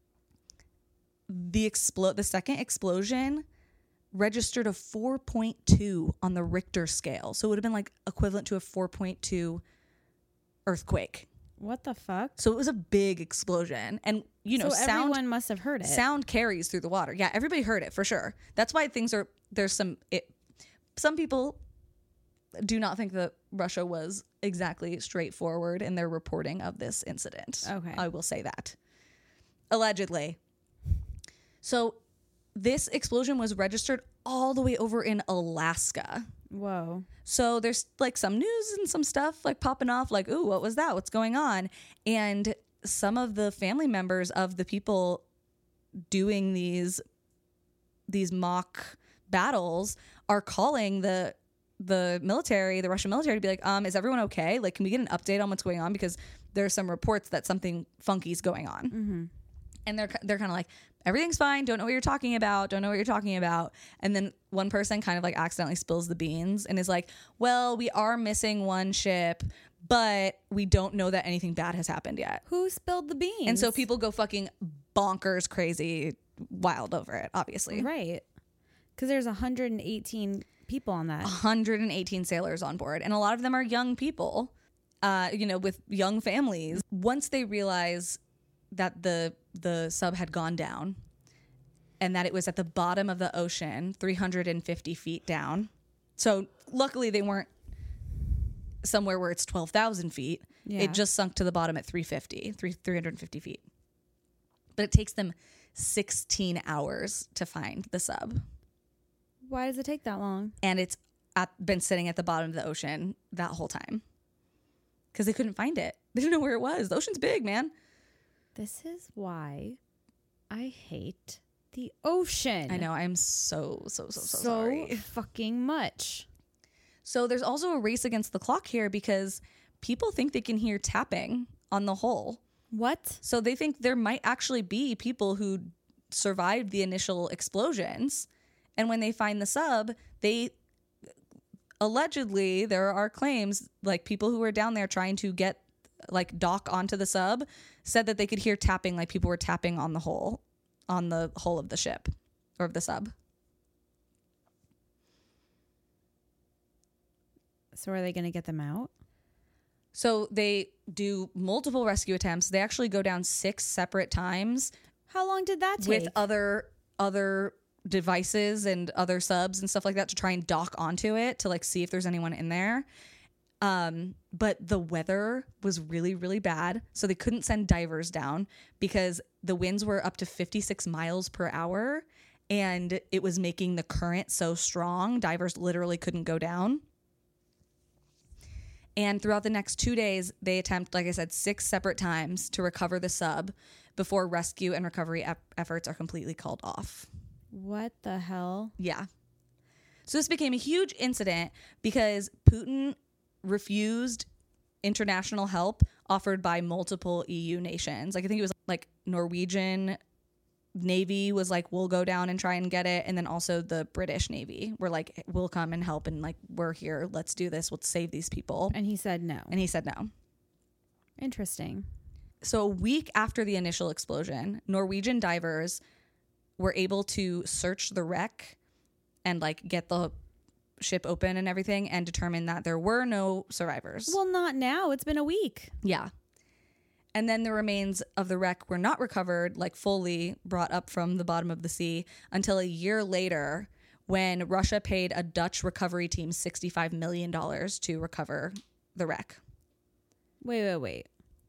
the explo- the second explosion registered a four point two on the Richter scale. So it would have been like equivalent to a four point two earthquake. What the fuck? So it was a big explosion. And, you know, so sound, everyone must have heard it. Sound carries through the water. Yeah, everybody heard it for sure. That's why things are, there's some, it, some people do not think that Russia was exactly straightforward in their reporting of this incident. Okay. I will say that. Allegedly. So this explosion was registered all the way over in Alaska. Whoa. So there's like some news and some stuff like popping off like, ooh, what was that? What's going on? And some of the family members of the people doing these these mock battles are calling the the military, the Russian military, to be like, um, is everyone okay? Like, can we get an update on what's going on? Because there are some reports that something funky is going on. Mm-hmm. And they're they're kind of like, everything's fine. Don't know what you're talking about. Don't know what you're talking about. And then one person kind of like accidentally spills the beans and is like, well, we are missing one ship, but we don't know that anything bad has happened yet. Who spilled the beans? And so people go fucking bonkers, crazy, wild over it, obviously. Right. Because there's one hundred eighteen people on that. one hundred eighteen sailors on board. And a lot of them are young people, uh, you know, with young families. Once they realize that the the sub had gone down and that it was at the bottom of the ocean, three hundred fifty feet down. So luckily they weren't somewhere where it's twelve thousand feet. Yeah. It just sunk to the bottom at three fifty, three hundred fifty feet. But it takes them sixteen hours to find the sub. Why does it take that long? And it's at, been sitting at the bottom of the ocean that whole time because they couldn't find it. They didn't know where it was. The ocean's big, man. This is why I hate the ocean. I know. I'm so, so, so, so, so sorry. fucking much. So there's also a race against the clock here because people think they can hear tapping on the hull. What? So they think there might actually be people who survived the initial explosions. And when they find the sub, they allegedly, there are claims like people who were down there trying to get like dock onto the sub, said that they could hear tapping, like people were tapping on the hull, on the hull of the ship or of the sub. So are they going to get them out? So they do multiple rescue attempts. They actually go down six separate times. How long did that take? With other other devices and other subs and stuff like that to try and dock onto it to like see if there's anyone in there. Um, but the weather was really, really bad. So they couldn't send divers down because the winds were up to fifty-six miles per hour and it was making the current so strong. Divers literally couldn't go down. And throughout the next two days, they attempt, like I said, six separate times to recover the sub before rescue and recovery ep- efforts are completely called off. What the hell? Yeah. So this became a huge incident because Putin refused international help offered by multiple E U nations. Like I think it was like Norwegian Navy was like, we'll go down and try and get it. And then also the British Navy were like, we'll come and help. And like, we're here. Let's do this. Let's save these people. And he said no. And he said no. Interesting. So a week after the initial explosion, Norwegian divers were able to search the wreck and like get the ship open and everything and determine that there were no survivors. Well, not now. It's been a week. Yeah. And then the remains of the wreck were not recovered, like fully brought up from the bottom of the sea until a year later when Russia paid a Dutch recovery team sixty-five million dollars to recover the wreck. Wait, wait, wait.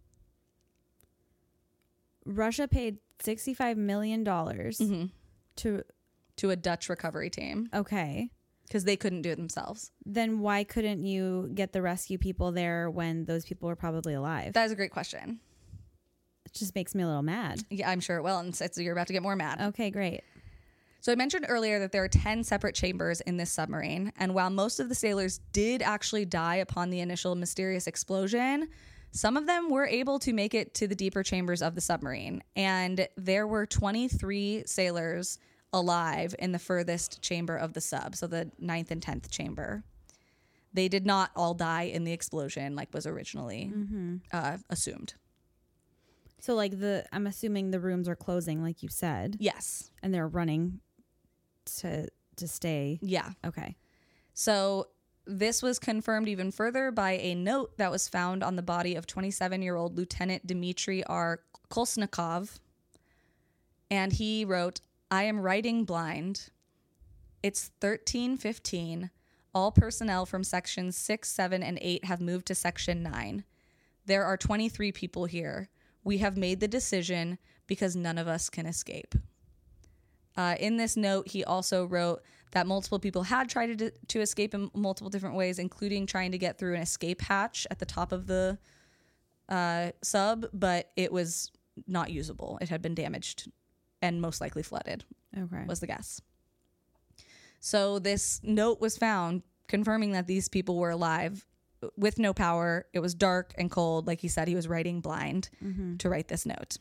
Russia paid sixty-five million dollars mm-hmm. to... to a Dutch recovery team. Okay. Because they couldn't do it themselves. Then why couldn't you get the rescue people there when those people were probably alive? That is a great question. It just makes me a little mad. Yeah, I'm sure it will. And so you're about to get more mad. Okay, great. So I mentioned earlier that there are ten separate chambers in this submarine. And while most of the sailors did actually die upon the initial mysterious explosion, some of them were able to make it to the deeper chambers of the submarine. And there were twenty-three sailors alive in the furthest chamber of the sub, so the ninth and tenth chamber. They did not all die in the explosion like was originally mm-hmm. uh, assumed. So like the, I'm assuming the rooms are closing like you said. Yes. And they're running to to stay. Yeah. Okay. So this was confirmed even further by a note that was found on the body of twenty-seven-year-old Lieutenant Dmitry R. Kolsnikov. And he wrote, I am writing blind. It's thirteen fifteen. All personnel from sections six, seven, and eight have moved to section nine. There are twenty-three people here. We have made the decision because none of us can escape. Uh, in this note, he also wrote that multiple people had tried to, to escape in multiple different ways, including trying to get through an escape hatch at the top of the uh, sub, but it was not usable. It had been damaged and most likely flooded, okay. was the guess. So this note was found confirming that these people were alive with no power. It was dark and cold. Like he said, he was writing blind mm-hmm. to write this note.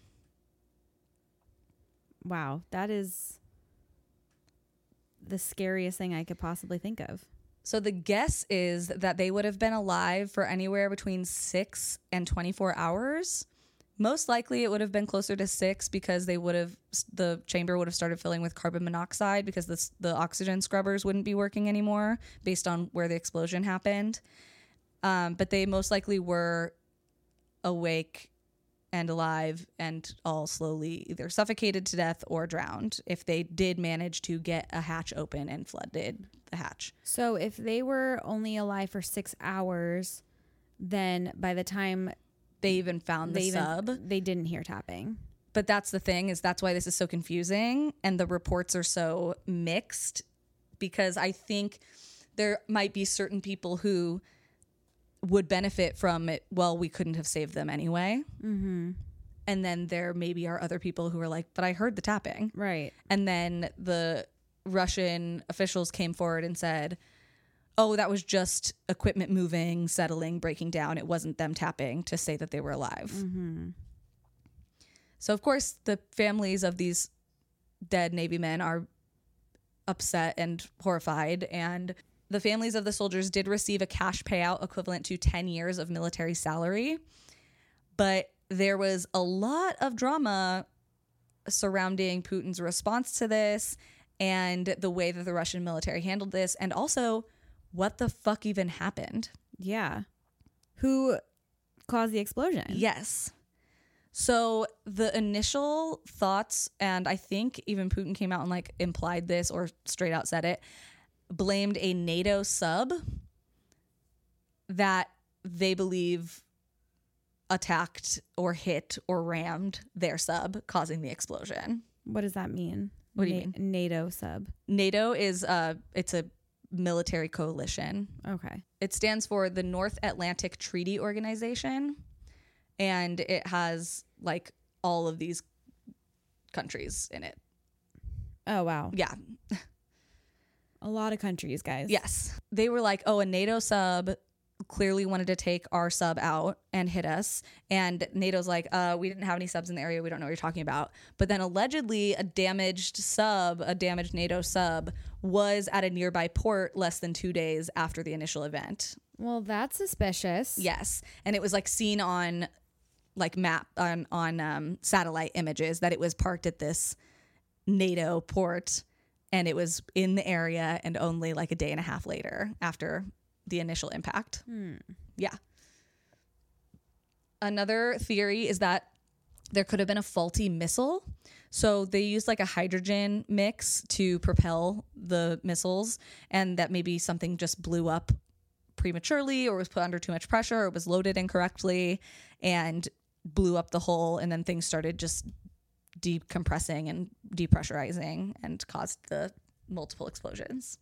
Wow, that is the scariest thing I could possibly think of. So the guess is that they would have been alive for anywhere between six and twenty-four hours. Most likely it would have been closer to six because they would have, the chamber would have started filling with carbon monoxide because the, the oxygen scrubbers wouldn't be working anymore based on where the explosion happened. Um, but they most likely were awake and alive and all slowly either suffocated to death or drowned if they did manage to get a hatch open and flooded the hatch. So if they were only alive for six hours, then by the time they even found the they sub, even, they didn't hear tapping. But that's the thing, is that's why this is so confusing and the reports are so mixed, because I think there might be certain people who would benefit from it. Well, we couldn't have saved them anyway. Mm-hmm. And then there maybe are other people who are like, but I heard the tapping. Right. And then the Russian officials came forward and said, oh, that was just equipment moving, settling, breaking down. It wasn't them tapping to say that they were alive. Mm-hmm. So, of course, the families of these dead Navy men are upset and horrified, and the families of the soldiers did receive a cash payout equivalent to ten years of military salary. But there was a lot of drama surrounding Putin's response to this and the way that the Russian military handled this, and also what the fuck even happened. Yeah. Who caused the explosion? Yes. So the initial thoughts, and I think even Putin came out and like implied this or straight out said it, blamed a NATO sub that they believe attacked or hit or rammed their sub, causing the explosion. What does that mean? What do you Na- mean? NATO sub. NATO is uh it's a military coalition. Okay. It stands for the North Atlantic Treaty Organization, and it has like all of these countries in it. Oh, wow. Yeah. A lot of countries, guys. Yes. They were like, oh, a NATO sub clearly wanted to take our sub out and hit us. And NATO's like, uh, we didn't have any subs in the area. We don't know what you're talking about. But then allegedly a damaged sub, a damaged NATO sub, was at a nearby port less than two days after the initial event. Well, that's suspicious. Yes. And it was like seen on like map on, on um, satellite images that it was parked at this NATO port and it was in the area and only like a day and a half later after the initial impact. Hmm. Yeah. Another theory is that there could have been a faulty missile. So they used like a hydrogen mix to propel the missiles, and that maybe something just blew up prematurely or was put under too much pressure or was loaded incorrectly and blew up the hole, and then things started just decompressing and depressurizing and caused the multiple explosions.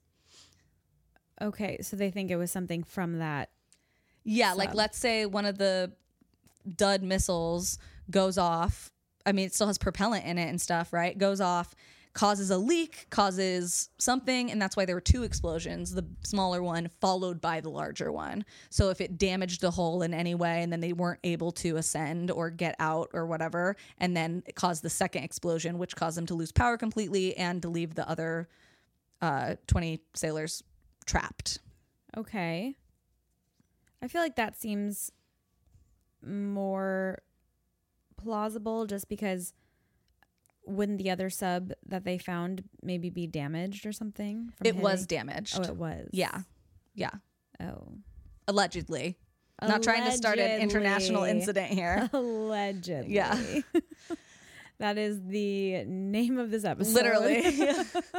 Okay, so they think it was something from that. Yeah, sub. like let's say one of the dud missiles goes off. I mean, it still has propellant in it and stuff, right? Goes off, causes a leak, causes something, and that's why there were two explosions, the smaller one followed by the larger one. So if it damaged the hull in any way and then they weren't able to ascend or get out or whatever, and then it caused the second explosion, which caused them to lose power completely and to leave the other uh, twenty sailors trapped. Okay. I feel like that seems more plausible just because wouldn't the other sub that they found maybe be damaged or something? From It was hitting? damaged. Oh, it was. Yeah. Yeah. Oh. Allegedly. Not trying to start an international Allegedly. incident here. Allegedly. Yeah. That is the name of this episode. Literally.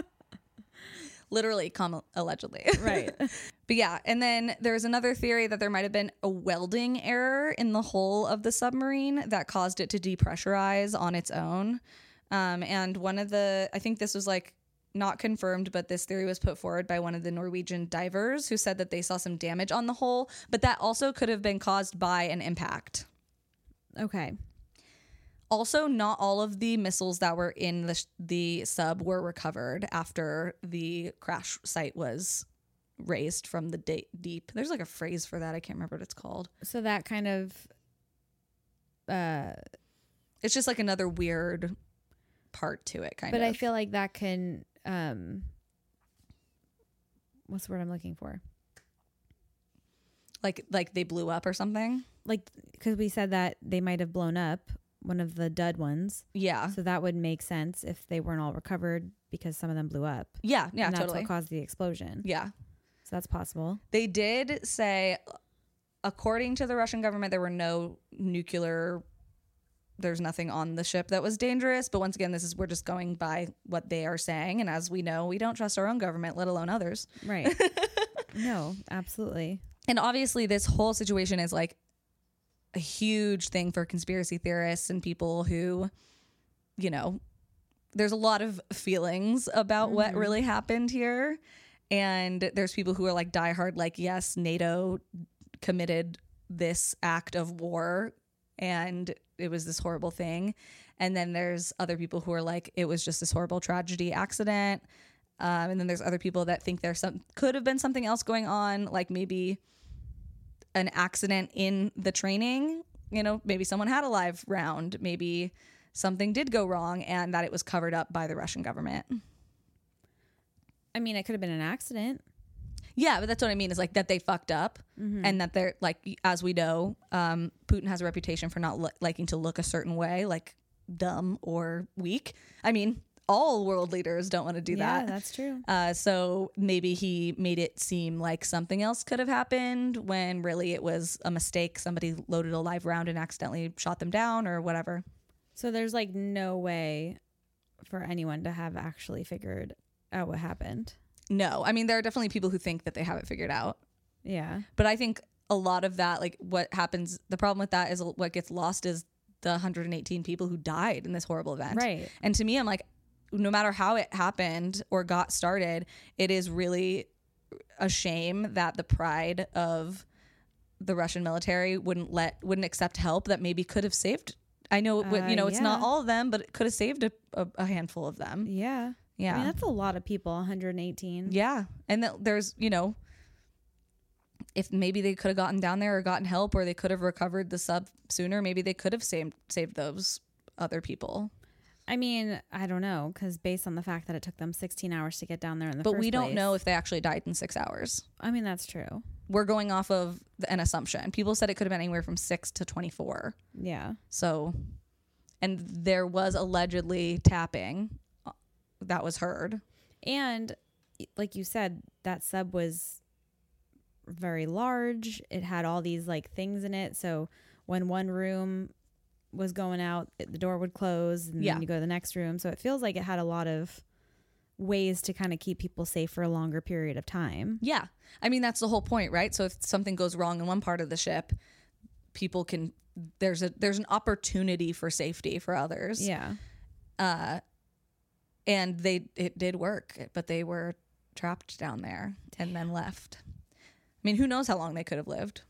Literally, comma, allegedly. Right. But yeah, and then there's another theory that there might have been a welding error in the hull of the submarine that caused it to depressurize on its own. Um, and one of the, I think this was like not confirmed, but this theory was put forward by one of the Norwegian divers who said that they saw some damage on the hull, but that also could have been caused by an impact. Okay. Also, not all of the missiles that were in the, the sub were recovered after the crash site was raised from the de- deep. There's like a phrase for that. I can't remember what it's called. So that kind of, uh, It's just like another weird part to it, kind but of. I feel like that can, um, what's the word I'm looking for? like like they blew up or something. Like, because we said that they might have blown up one of the dud ones. Yeah. So that would make sense if they weren't all recovered because some of them blew up. Yeah. Yeah. and that's Totally. what caused the explosion. Yeah. So that's possible. They did say, according to the Russian government, there were no nuclear. There's nothing on the ship that was dangerous. But once again, this is we're just going by what they are saying. And as we know, we don't trust our own government, let alone others. Right. No, absolutely. And obviously, this whole situation is like a huge thing for conspiracy theorists and people who, you know, there's a lot of feelings about mm-hmm. what really happened here. And there's people who are like diehard, like, yes, NATO committed this act of war and it was this horrible thing. And then there's other people who are like, it was just this horrible tragedy accident. Um, and then there's other people that think there's some could have been something else going on, like maybe an accident in the training. You know, maybe someone had a live round. Maybe something did go wrong and that it was covered up by the Russian government. I mean, it could have been an accident. Yeah, but that's what I mean is like that they fucked up Mm-hmm. and that they're like, as we know, um, Putin has a reputation for not li- liking to look a certain way, like dumb or weak. I mean, all world leaders don't want to do Yeah, that. that's true. Uh, so maybe he made it seem like something else could have happened when really it was a mistake. Somebody loaded a live round and accidentally shot them down or whatever. So there's like no way for anyone to have actually figured out what happened. No, I mean, there are definitely people who think that they have it figured out. Yeah. But I think a lot of that, like what happens, the problem with that is what gets lost is the one hundred eighteen people who died in this horrible event. Right. And to me, I'm like, no matter how it happened or got started, it is really a shame that the pride of the Russian military wouldn't let, wouldn't accept help that maybe could have saved. I know, it would- Uh, you know, it's not yeah. all of them, but it could have saved a, a, a handful of them. Yeah. Yeah. I mean, that's a lot of people, one hundred eighteen. Yeah. And th- there's, you know, if maybe they could have gotten down there or gotten help or they could have recovered the sub sooner, maybe they could have saved saved those other people. I mean, I don't know, because based on the fact that it took them sixteen hours to get down there in the But first we don't place. know if they actually died in six hours. I mean, that's true. We're going off of an assumption. People said it could have been anywhere from six to twenty-four. Yeah. So, and there was allegedly tapping uh, that was heard. And like you said, that sub was very large. It had all these like things in it. So when one room was going out, it, the door would close and Yeah. then you go to the next room. So it feels like it had a lot of ways to kind of keep people safe for a longer period of time. Yeah. I mean, that's the whole point, right? So if something goes wrong in one part of the ship, people can, there's a, there's an opportunity for safety for others. Yeah. Uh, and they, it did work, but they were trapped down there and then left. I mean, who knows how long they could have lived?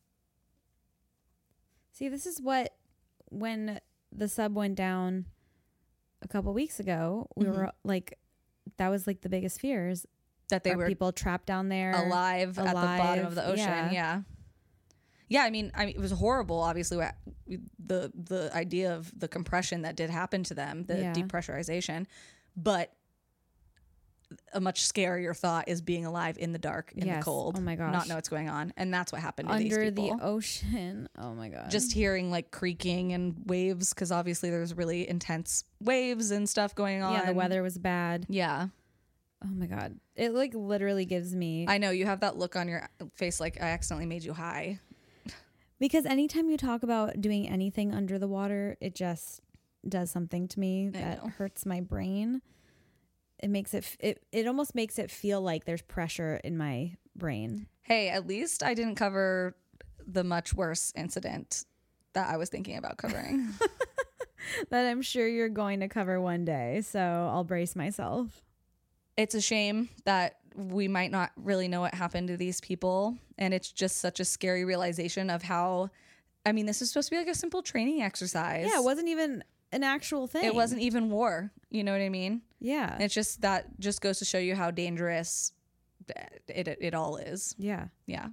See, this is what, when the sub went down a couple weeks ago, we Mhm. were like, that was like the biggest fears. That they Are were people trapped down there alive, at the bottom of the alive, ocean. yeah. Yeah. Yeah. I mean, I mean, it was horrible. Obviously, what- the the idea of the compression that did happen to them, the Yeah. depressurization, but a much scarier thought is being alive in the dark, in Yes. the cold, Oh my gosh. not know what's going on, and that's what happened to under these people. the ocean. Oh my god. Just hearing like creaking and waves, because obviously there's really intense waves and stuff going on. yeah, the weather was bad. Yeah, Oh my god. It like literally gives me I know you have that look on your face, like I accidentally made you high. because anytime you talk about doing anything under the water, it just does something to me that know. hurts my brain. It makes it, f- it it almost makes it feel like there's pressure in my brain. Hey, at least I didn't cover the much worse incident that I was thinking about covering. That I'm sure you're going to cover one day, so I'll brace myself. It's a shame that we might not really know what happened to these people. And it's just such a scary realization of how, I mean, this is supposed to be like a simple training exercise. Yeah, it wasn't even an actual thing. It wasn't even war. You know what I mean? Yeah. And it's just that just goes to show you how dangerous it, it, it all is. yeah. Yeah.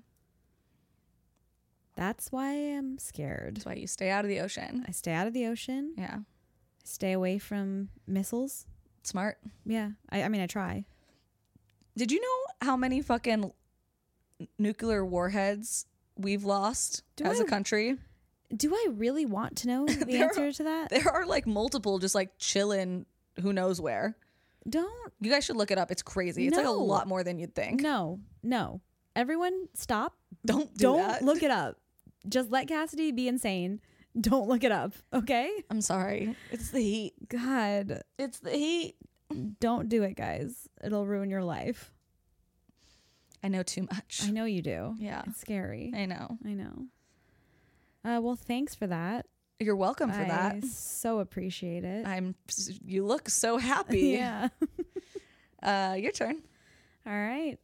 That's why I'm scared. That's why you stay out of the ocean. I stay out of the ocean. Yeah. I stay away from missiles. Smart. Yeah. I, I mean, I try. Did you know how many fucking nuclear warheads we've lost Do as a I- country? Do I really want to know the There answer to that? There are like multiple just like chilling who knows where. Don't. You guys should look it up. It's crazy. It's like a No. lot more than you'd think. No. No. Everyone stop. Don't do Don't that. look it up. Just let Cassidy be insane. Don't look it up. Okay? I'm sorry. It's the heat. God. It's the heat. Don't do it, guys. It'll ruin your life. I know too much. I know you do. Yeah. It's scary. I know. I know. Uh, well, thanks for that. You're welcome for I that. so appreciate it. I'm you look so happy. Yeah. Uh your turn. All right.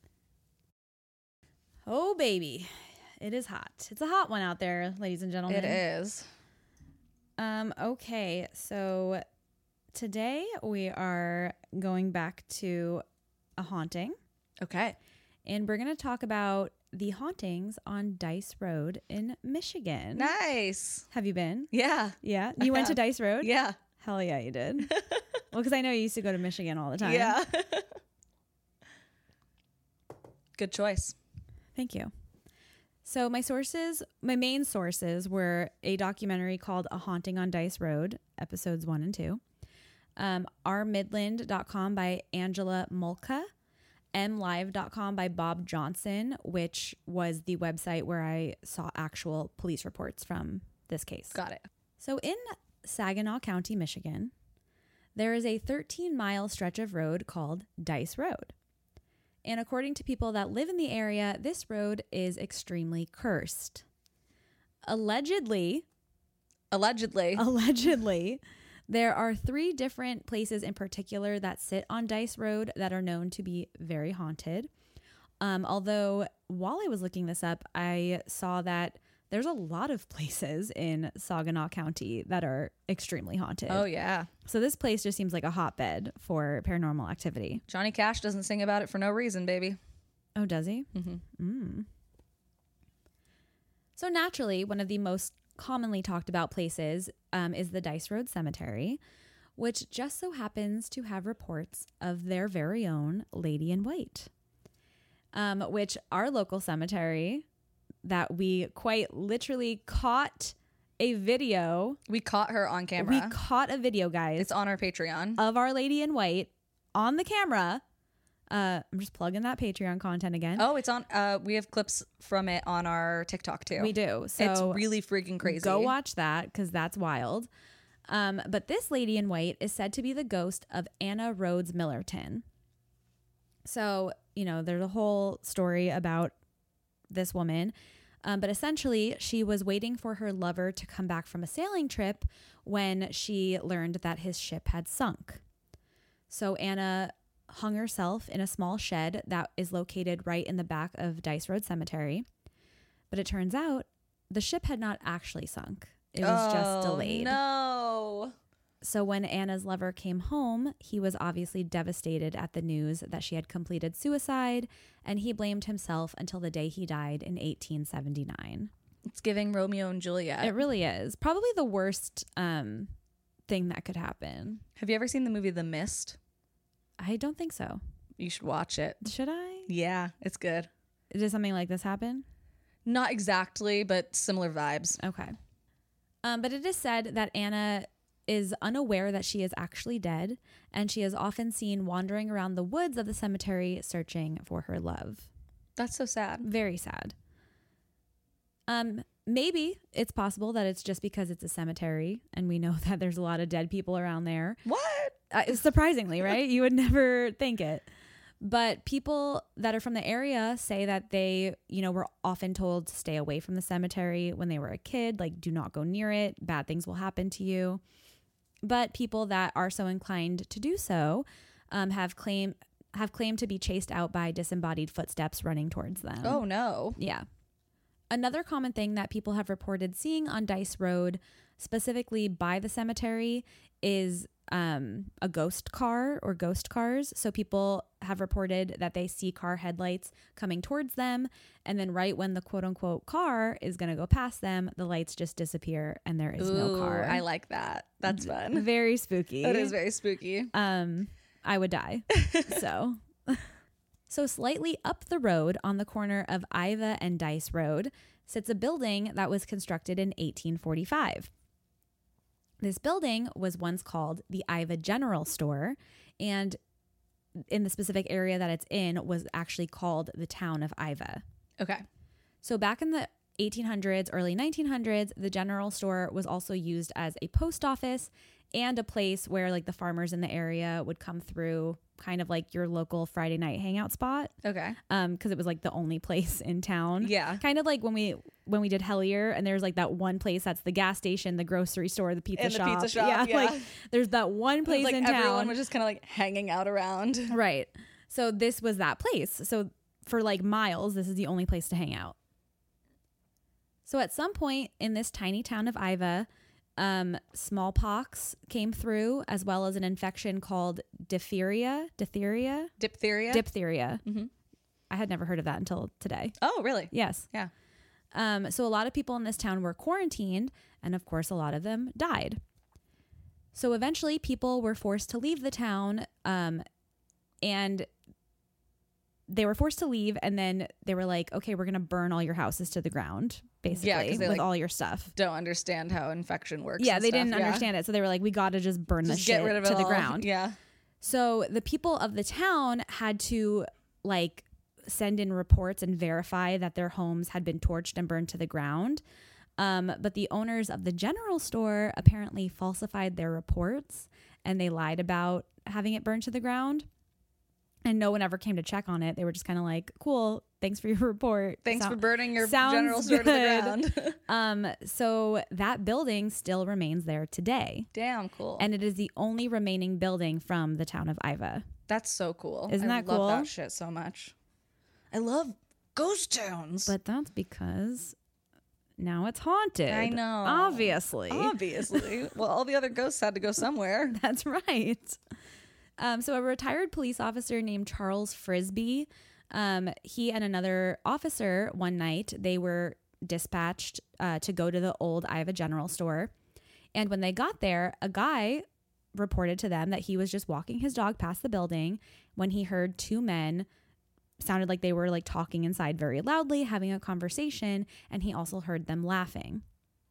Oh, baby. It is hot. It's a hot one out there, ladies and gentlemen. It is. Um, okay, so today we are going back to a haunting, Okay. and we're going to talk about the hauntings on Dice Road in Michigan. Nice. Have you been? Yeah. Yeah. You went to have. Dice Road? Yeah. Hell yeah, you did. Well, because I know you used to go to Michigan all the time. Yeah. Good choice. Thank you. So my sources, my main sources were a documentary called A Haunting on Dice Road, episodes one and two. Um, our midland dot com by Angela Mulca. m live dot com by Bob Johnson, which was the website where I saw actual police reports from this case. Got it. So in Saginaw County, Michigan, there is a thirteen mile stretch of road called Dice Road. And according to people that live in the area, this road is extremely cursed. Allegedly, Allegedly. allegedly, there are three different places in particular that sit on Dice Road that are known to be very haunted. Um, although while I was looking this up, I saw that there's a lot of places in Saginaw County that are extremely haunted. Oh, yeah. So this place just seems like a hotbed for paranormal activity. Johnny Cash doesn't sing about it for no reason, baby. Oh, does he? Mm-hmm. Mm. So naturally, one of the most commonly talked about places um, is the Dice Road Cemetery, which just so happens to have reports of their very own Lady in White, um, which our local cemetery that we quite literally caught a video. We caught her on camera. We caught a video, guys. It's on our Patreon. Of Our Lady in White on the camera. Uh, I'm just plugging that Patreon content again. Oh, it's on. Uh, we have clips from it on our TikTok too. We do. So it's really freaking crazy. Go watch that because that's wild. Um, but this Lady in White is said to be the ghost of Anna Rhodes Millerton. So, you know, there's a whole story about this woman. Um, but essentially, she was waiting for her lover to come back from a sailing trip when she learned that his ship had sunk. So Anna hung herself in a small shed that is located right in the back of Dice Road Cemetery. But it turns out the ship had not actually sunk. It was oh, just delayed. No. So when Anna's lover came home, he was obviously devastated at the news that she had completed suicide, and he blamed himself until the day he died in eighteen seventy-nine. It's giving Romeo and Juliet. It really is. Probably the worst um, thing that could happen. Have you ever seen the movie The Mist? I don't think so. You should watch it. Should I? Yeah, it's good. Did something like this happen? Not exactly, but similar vibes. Okay. Um, but it is said that Anna is unaware that she is actually dead, and she is often seen wandering around the woods of the cemetery searching for her love. That's so sad. Very sad. Um, maybe it's possible that it's just because it's a cemetery and we know that there's a lot of dead people around there. What? Uh, surprisingly, right? You would never think it. But people that are from the area say that they, you know, were often told to stay away from the cemetery when they were a kid, like do not go near it. Bad things will happen to you. But people that are so inclined to do so um, have claim have claimed to be chased out by disembodied footsteps running towards them. Oh, no. Yeah. Another common thing that people have reported seeing on Dice Road, specifically by the cemetery, is um, a ghost car or ghost cars. So people have reported that they see car headlights coming towards them, and then right when the quote unquote car is going to go past them, the lights just disappear and there is Ooh, no car. I like that. That's fun. Very spooky. It is very spooky. Um, I would die. so, so slightly up the road on the corner of Iva and Dice Road sits a building that was constructed in eighteen forty-five. This building was once called the Iva General Store, and in the specific area that it's in was actually called the town of Iva. Okay. So back in the eighteen hundreds, early nineteen hundreds, the general store was also used as a post office and a place where like the farmers in the area would come through, kind of like your local Friday night hangout spot. Okay. Um, because it was like the only place in town. Yeah. Kind of like when we when we did Hellier, and there's like that one place that's the gas station, the grocery store, the pizza And the shop. pizza shop, yeah. Like there's that one place like in everyone town. was just kind of like hanging out around. Right. So this was that place. So for like miles, this is the only place to hang out. So at some point in this tiny town of Iva, um, smallpox came through, as well as an infection called diphtheria. Diphtheria? Diphtheria? Diphtheria. Mm-hmm. I had never heard of that until today. Oh, really? Yes. Yeah. Um, so a lot of people in this town were quarantined, and of course, a lot of them died. So eventually, people were forced to leave the town, um, and they were forced to leave, and then they were like, okay, we're going to burn all your houses to the ground, basically, Yeah, 'cause they, with like, all your stuff. Don't understand how infection works. Yeah, and they stuff. didn't Yeah. understand it. So they were like, we got to just burn Just this get shit rid of to it the all. ground. Yeah. So the people of the town had to like send in reports and verify that their homes had been torched and burned to the ground. Um, but the owners of the general store apparently falsified their reports, and they lied about having it burned to the ground. And no one ever came to check on it. They were just kind of like, cool, thanks for your report. Thanks So- for burning your sounds general store to the good. ground. Um, so that building still remains there today. Damn cool. And it is the only remaining building from the town of Iva. That's so cool. Isn't I that love cool? that shit so much. I love ghost towns. But that's because now it's haunted. I know. Obviously. Obviously. Well, all the other ghosts had to go somewhere. That's right. Um, so a retired police officer named Charles Frisbee, um, he and another officer one night, they were dispatched uh, to go to the old Iva General Store. And when they got there, a guy reported to them that he was just walking his dog past the building when he heard two men, sounded like they were like talking inside very loudly, having a conversation, and he also heard them laughing.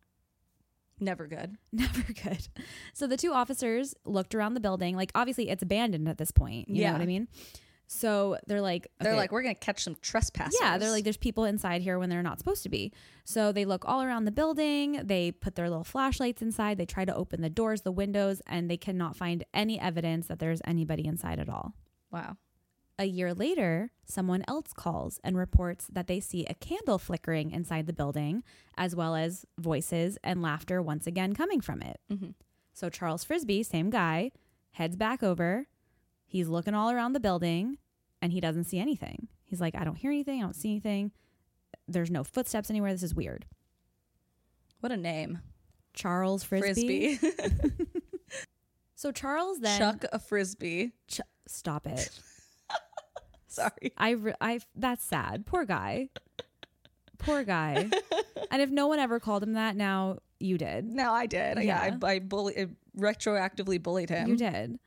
Never good. Never good. So the two officers looked around the building. Like, obviously, it's abandoned at this point. You Yeah. know what I mean? So they're like, They're okay. like, we're going to catch some trespassers. Yeah, they're like, there's people inside here when they're not supposed to be. So they look all around the building. They put their little flashlights inside. They try to open the doors, the windows, and they cannot find any evidence that there's anybody inside at all. Wow. A year later, someone else calls and reports that they see a candle flickering inside the building, as well as voices and laughter once again coming from it. Mm-hmm. So Charles Frisbee, same guy, heads back over. He's looking all around the building, and he doesn't see anything. He's like, I don't hear anything. I don't see anything. There's no footsteps anywhere. This is weird. What a name. Charles Frisbee. Frisbee. So Charles then... Chuck a Frisbee. Ch- Stop it. Sorry. I, re- I, that's sad. Poor guy. Poor guy. And if no one ever called him that, now you did. No, I did. Yeah, Yeah. I, I bully, I retroactively bullied him. You did.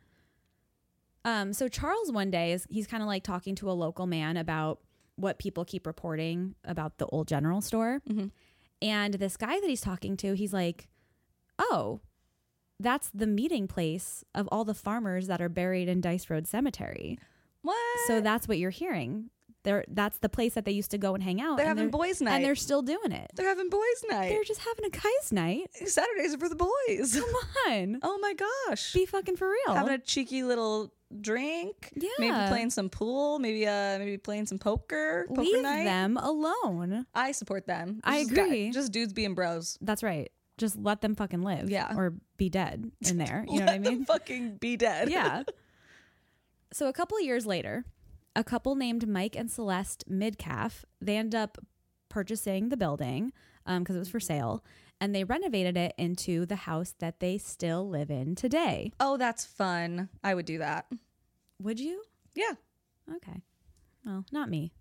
Um, so Charles one day is he's kind of like talking to a local man about what people keep reporting about the old general store. Mm-hmm. And this guy that he's talking to, he's like, oh, that's the meeting place of all the farmers that are buried in Dice Road Cemetery. What? So that's what you're hearing. They're, that's the place that they used to go and hang out. They're and having boys' night. And they're still doing it. They're having boys' night. They're just having a guys' night. Saturdays are for the boys. Come on. Oh my gosh. Be fucking for real. Having a cheeky little drink. Yeah. Maybe playing some pool. Maybe uh maybe playing some poker. Poker Leave night. them alone. I support them. It's I just guy- agree. just dudes being bros. That's right. Just let them fucking live. Yeah. Or be dead in there. You know what I Let them mean? fucking be dead. Yeah. So a couple of years later, a couple named Mike and Celeste Midcalf, they end up purchasing the building um, because it was for sale, and they renovated it into the house that they still live in today. Oh, that's fun. I would do that. Would you? Yeah. Okay. Well, not me.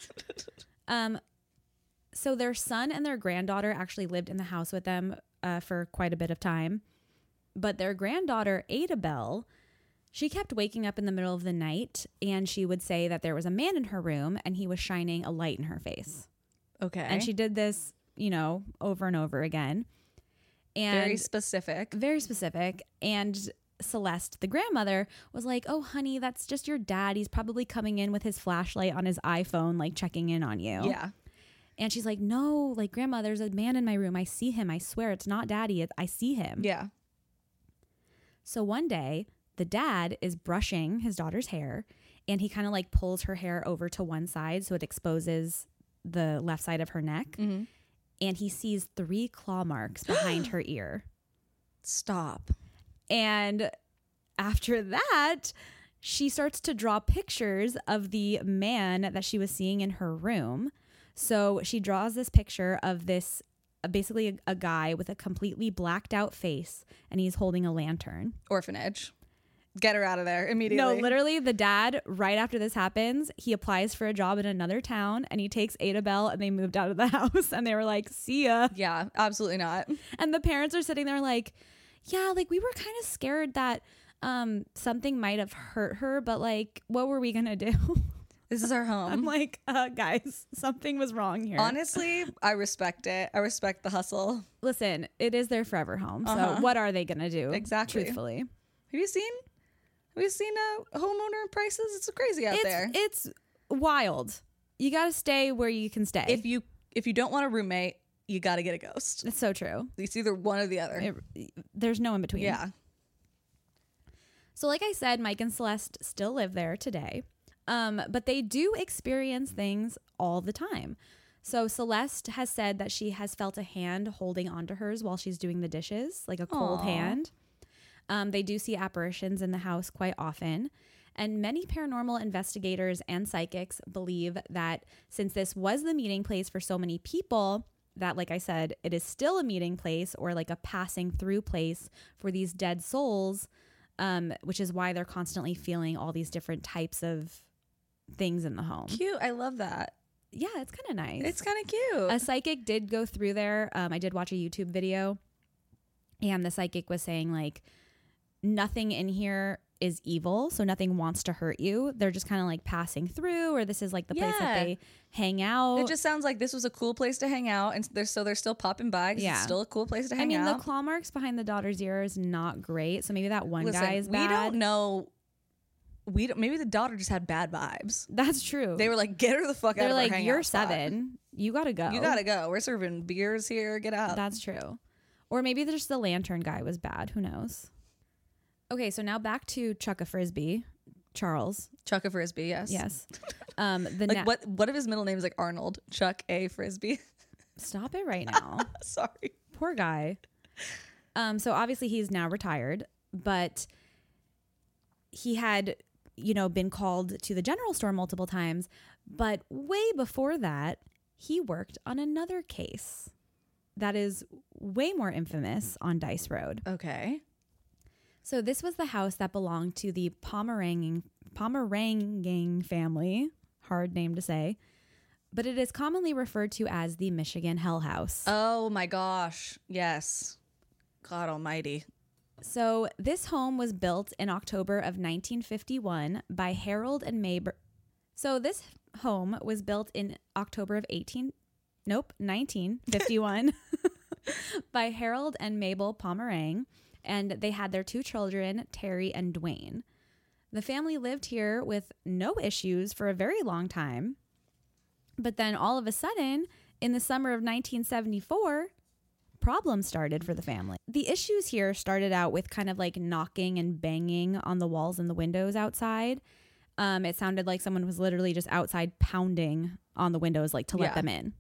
um, so their son and their granddaughter actually lived in the house with them uh, for quite a bit of time. But their granddaughter, Ada Bell, she kept waking up in the middle of the night, and she would say that there was a man in her room and he was shining a light in her face. Okay. And she did this, you know, over and over again. And very specific. very specific. And Celeste, the grandmother, was like, oh, honey, that's just your dad. He's probably coming in with his flashlight on his iPhone, like checking in on you. Yeah. And she's like, no, like, grandma, there's a man in my room. I see him. I swear it's not daddy. It, I see him. Yeah. So one day, the dad is brushing his daughter's hair, and he kind of like pulls her hair over to one side so it exposes the left side of her neck. Mm-hmm. And he sees three claw marks behind her ear. Stop. And after that, she starts to draw pictures of the man that she was seeing in her room. So she draws this picture of this, uh, basically a, a guy with a completely blacked out face, and he's holding a lantern. Orphanage. Get her out of there immediately. No, literally the dad, right after this happens, he applies for a job in another town, and he takes Ada Bell, and they moved out of the house, and they were like, see ya. Yeah, absolutely not. And the parents are sitting there like, yeah, like we were kind of scared that um, something might have hurt her, but like, what were we going to do? This is our home. I'm like, uh, guys, something was wrong here. Honestly, I respect it. I respect the hustle. Listen, it is their forever home. Uh-huh. So what are they gonna do? Exactly. Truthfully, Have you seen? Have you seen uh, homeowner prices? It's crazy out it's there. it's wild. You got to stay where you can stay. If you if you don't want a roommate, you got to get a ghost. It's so true. It's either one or the other. It, there's no in between. Yeah. So like I said, Mike and Celeste still live there today. Um, but they do experience things all the time. So Celeste has said that she has felt a hand holding onto hers while she's doing the dishes, like a cold Aw. hand. Um, they do see apparitions in the house quite often. And many paranormal investigators and psychics believe that since this was the meeting place for so many people, that, like I said, it is still a meeting place or like a passing through place for these dead souls, um, which is why they're constantly feeling all these different types of things in the home. Cute. I love that. Yeah, it's kind of nice. It's kind of cute. A psychic did go through there. Um, I did watch a YouTube video, and the psychic was saying, like, nothing in here is evil, so nothing wants to hurt you. They're just kind of like passing through, or this is like the place that Yeah. they hang out. It just sounds like this was a cool place to hang out, and they're so they're still popping by. 'Cause Yeah. It's still a cool place to I hang mean, out. the claw marks behind the daughter's ear is not great, so maybe that one Listen, guy is we bad. don't know. We don't, maybe the daughter just had bad vibes. That's true. They were like, "Get her the fuck out They're of like, our hangout you're spot. seven. You gotta go. You gotta go. We're serving beers here. Get out." That's true. Or maybe just the lantern guy was bad. Who knows? Okay, so now back to Chuck a Frisbee. Charles. Chuck a Frisbee. Yes. Yes. Um, the Like na- what? What if his middle name is like Arnold? Chuck a Frisbee. Stop it right now. Sorry. Poor guy. Um, so obviously he's now retired, but he had, you know, been called to the general store multiple times. But way before that, he worked on another case that is way more infamous on Dice Road. Okay. So this was the house that belonged to the Pomerang Pomeranging family. Hard name to say. But it is commonly referred to as the Michigan Hell House. Oh my gosh. Yes. God almighty. So this home was built in October of nineteen fifty-one by Harold and Mabel. So this home was built in October of eighteen nope, nineteen fifty-one by Harold and Mabel Pomerang, and they had their two children, Terry and Dwayne. The family lived here with no issues for a very long time. But then all of a sudden, in the summer of nineteen seventy-four, problems started for the family. The issues here started out with kind of like knocking and banging on the walls and the windows outside. Um, it sounded like someone was literally just outside pounding on the windows, like to let Yeah. them in.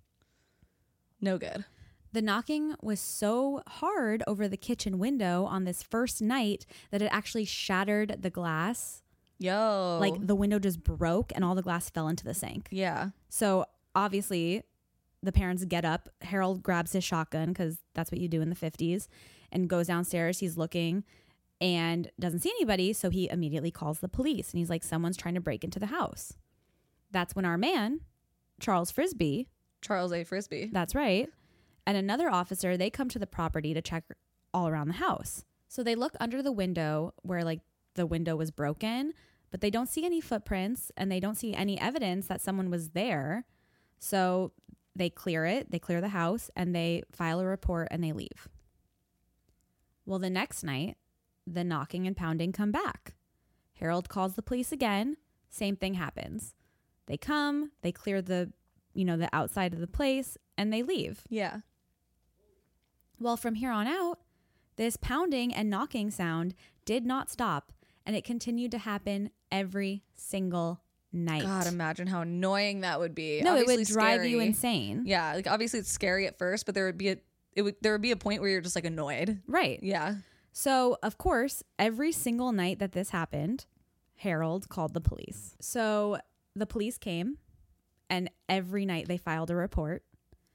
No good. The knocking was so hard over the kitchen window on this first night that it actually shattered the glass. Yo. Like the window just broke and all the glass fell into the sink. Yeah. So obviously the parents get up. Harold grabs his shotgun because that's what you do in the fifties and goes downstairs. He's looking and doesn't see anybody. So he immediately calls the police and he's like, someone's trying to break into the house. That's when our man, Charles Frisbee, Charles A. Frisbee. that's right, and another officer, they come to the property to check all around the house. So they look under the window where like the window was broken, but they don't see any footprints and they don't see any evidence that someone was there. So they clear it, they clear the house, and they file a report and they leave. Well, the next night, the knocking and pounding come back. Harold calls the police again. Same thing happens. They come, they clear the, you know, the outside of the place, and they leave. Yeah. Well, from here on out, this pounding and knocking sound did not stop, and it continued to happen every single night. God, imagine how annoying that would be. no, Obviously it would drive you scary. insane. Yeah, like obviously it's scary at first, but there would be a it would there would be a point where you're just like annoyed. Right. Yeah. So, of course, every single night that this happened, Harold called the police. So the police came, and every night they filed a report.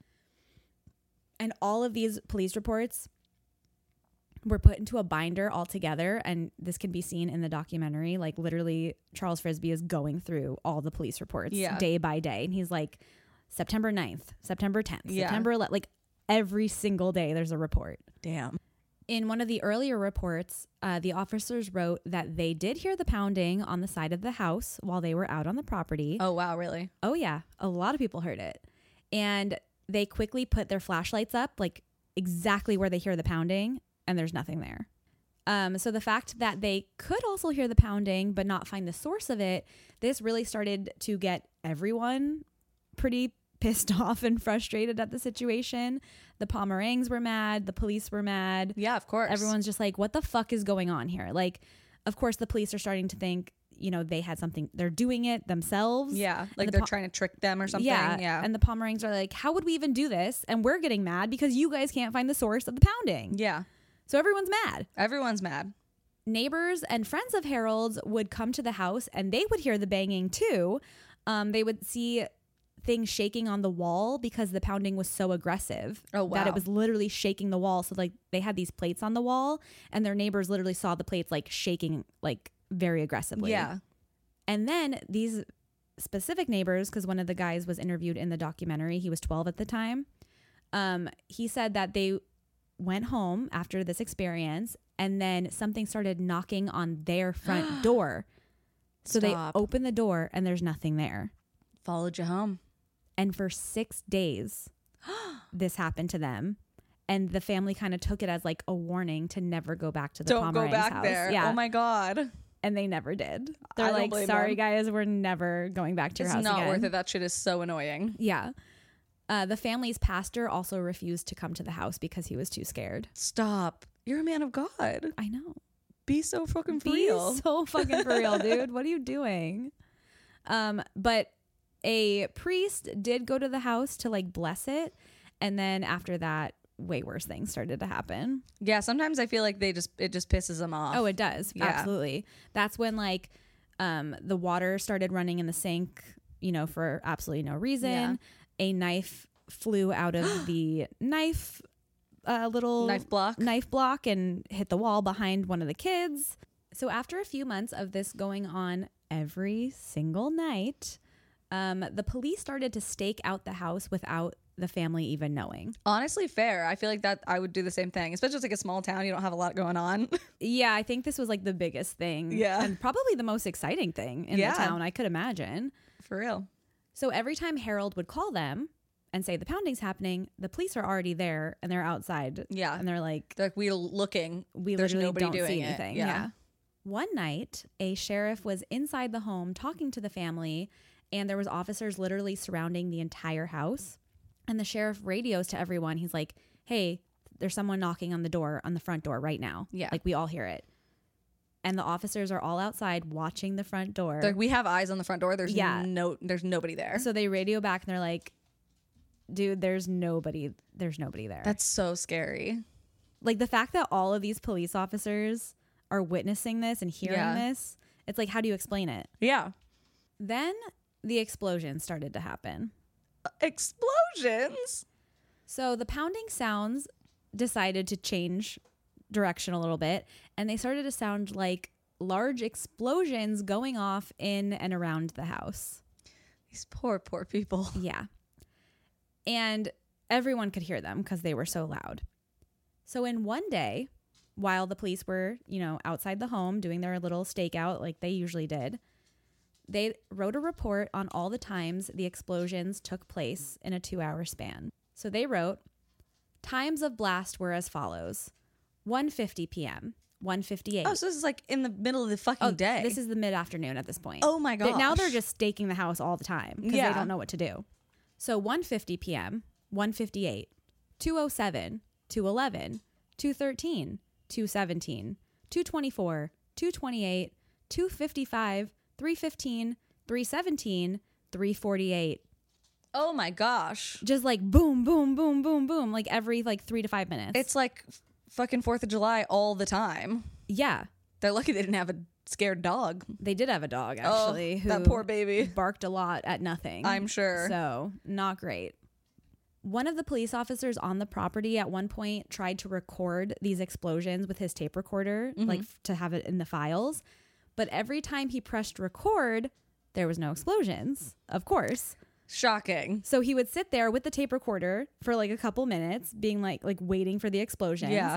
And all of these police reports were put into a binder all together, and this can be seen in the documentary. Like literally, Charles Frisbee is going through all the police reports Yeah. day by day, and he's like, September ninth, September tenth, Yeah. September eleventh, like every single day there's a report. Damn. In one of the earlier reports, uh, the officers wrote that they did hear the pounding on the side of the house while they were out on the property. Oh, wow, really? Oh, yeah. A lot of people heard it. And they quickly put their flashlights up, like exactly where they hear the pounding, and there's nothing there. Um, so the fact that they could also hear the pounding but not find the source of it, this really started to get everyone pretty pissed off and frustrated at the situation. The Pomerangs were mad. The police were mad. Yeah, of course. Everyone's just like, what the fuck is going on here? Like, of course, the police are starting to think, you know, they had something, they're doing it themselves. Yeah, like the they're po- trying to trick them or something. Yeah, Yeah. And the Pomerangs are like, how would we even do this? And we're getting mad because you guys can't find the source of the pounding. Yeah. So everyone's mad. Everyone's mad. Neighbors and friends of Harold's would come to the house and they would hear the banging too. Um, they would see things shaking on the wall because the pounding was so aggressive. Oh, wow. That it was literally shaking the wall. So like they had these plates on the wall and their neighbors literally saw the plates like shaking like very aggressively. Yeah. And then these specific neighbors, because one of the guys was interviewed in the documentary, he was twelve at the time. Um, he said that they went home after this experience and then something started knocking on their front door. So Stop. they opened the door and there's nothing there. Followed you home. And for six days, this happened to them. And the family kind of took it as like a warning to never go back to the Don't go Pomerangs back house. there. Yeah. Oh my God. And they never did. I They're don't like, blame sorry, them. guys, we're never going back to your It's house not again. worth it. That shit is so annoying. Yeah. Uh, the family's pastor also refused to come to the house because he was too scared. Stop. You're a man of God. I know. Be so fucking for Be real. so fucking for real, dude. What are you doing? Um, but a priest did go to the house to like bless it. And then after that, way worse things started to happen. Yeah, sometimes I feel like they just it just pisses them off. Oh, it does. Yeah. Absolutely. That's when like um, the water started running in the sink, you know, for absolutely no reason. Yeah. A knife flew out of the knife uh, little Knife block. knife block and hit the wall behind one of the kids. So after a few months of this going on every single night, um, the police started to stake out the house without the family even knowing. Honestly, fair. I feel like that I would do the same thing, especially it's like a small town. You don't have a lot going on. Yeah, I think this was like the biggest thing. Yeah. And probably the most exciting thing in Yeah. the town, I could imagine. For real. So every time Harold would call them and say the pounding's happening, the police are already there and they're outside. Yeah. And they're like, They're like, we're looking. we There's literally nobody don't doing see it. anything. Yeah. Yeah. One night, a sheriff was inside the home talking to the family, and there was officers literally surrounding the entire house. And the sheriff radios to everyone. He's like, hey, there's someone knocking on the door, on the front door right now. Yeah. Like we all hear it. And the officers are all outside watching the front door. They're like, we have eyes on the front door. There's Yeah. no there's nobody there. So they radio back and they're like, dude, there's nobody. There's nobody there. That's so scary. Like the fact that all of these police officers are witnessing this and hearing Yeah. this. It's like, how do you explain it? Yeah. Then the explosion started to happen. Explosions. So the pounding sounds decided to change direction a little bit, and they started to sound like large explosions going off in and around the house. These poor, poor people. Yeah. And everyone could hear them because they were so loud. So in one day, while the police were, you know, outside the home doing their little stakeout like they usually did, they wrote a report on all the times the explosions took place in a two-hour span. So they wrote, times of blast were as follows. one fifty p.m., one fifty-eight. Oh, so this is like in the middle of the fucking Oh, day. this is the mid-afternoon at this point. Oh my They- gosh. Now they're just staking the house all the time because Yeah. they don't know what to do. So one fifty p.m., one fifty-eight, two oh seven, two eleven, two thirteen, two seventeen, two twenty-four, two twenty-eight, two fifty-five, three fifteen, three seventeen, three forty-eight. Oh my gosh. Just like boom, boom, boom, boom, boom, like every like three to five minutes. It's like f- fucking fourth of July all the time. yeah. They're lucky they didn't have a scared dog. They did have a dog actually Oh, who that poor baby. barked a lot at nothing. I'm sure. So not great. One of the police officers on the property at one point tried to record these explosions with his tape recorder, Mm-hmm. like f- to have it in the files. But every time he pressed record, there was no explosions, of course. Shocking. So he would sit there with the tape recorder for like a couple minutes, being like, like waiting for the explosions. Yeah.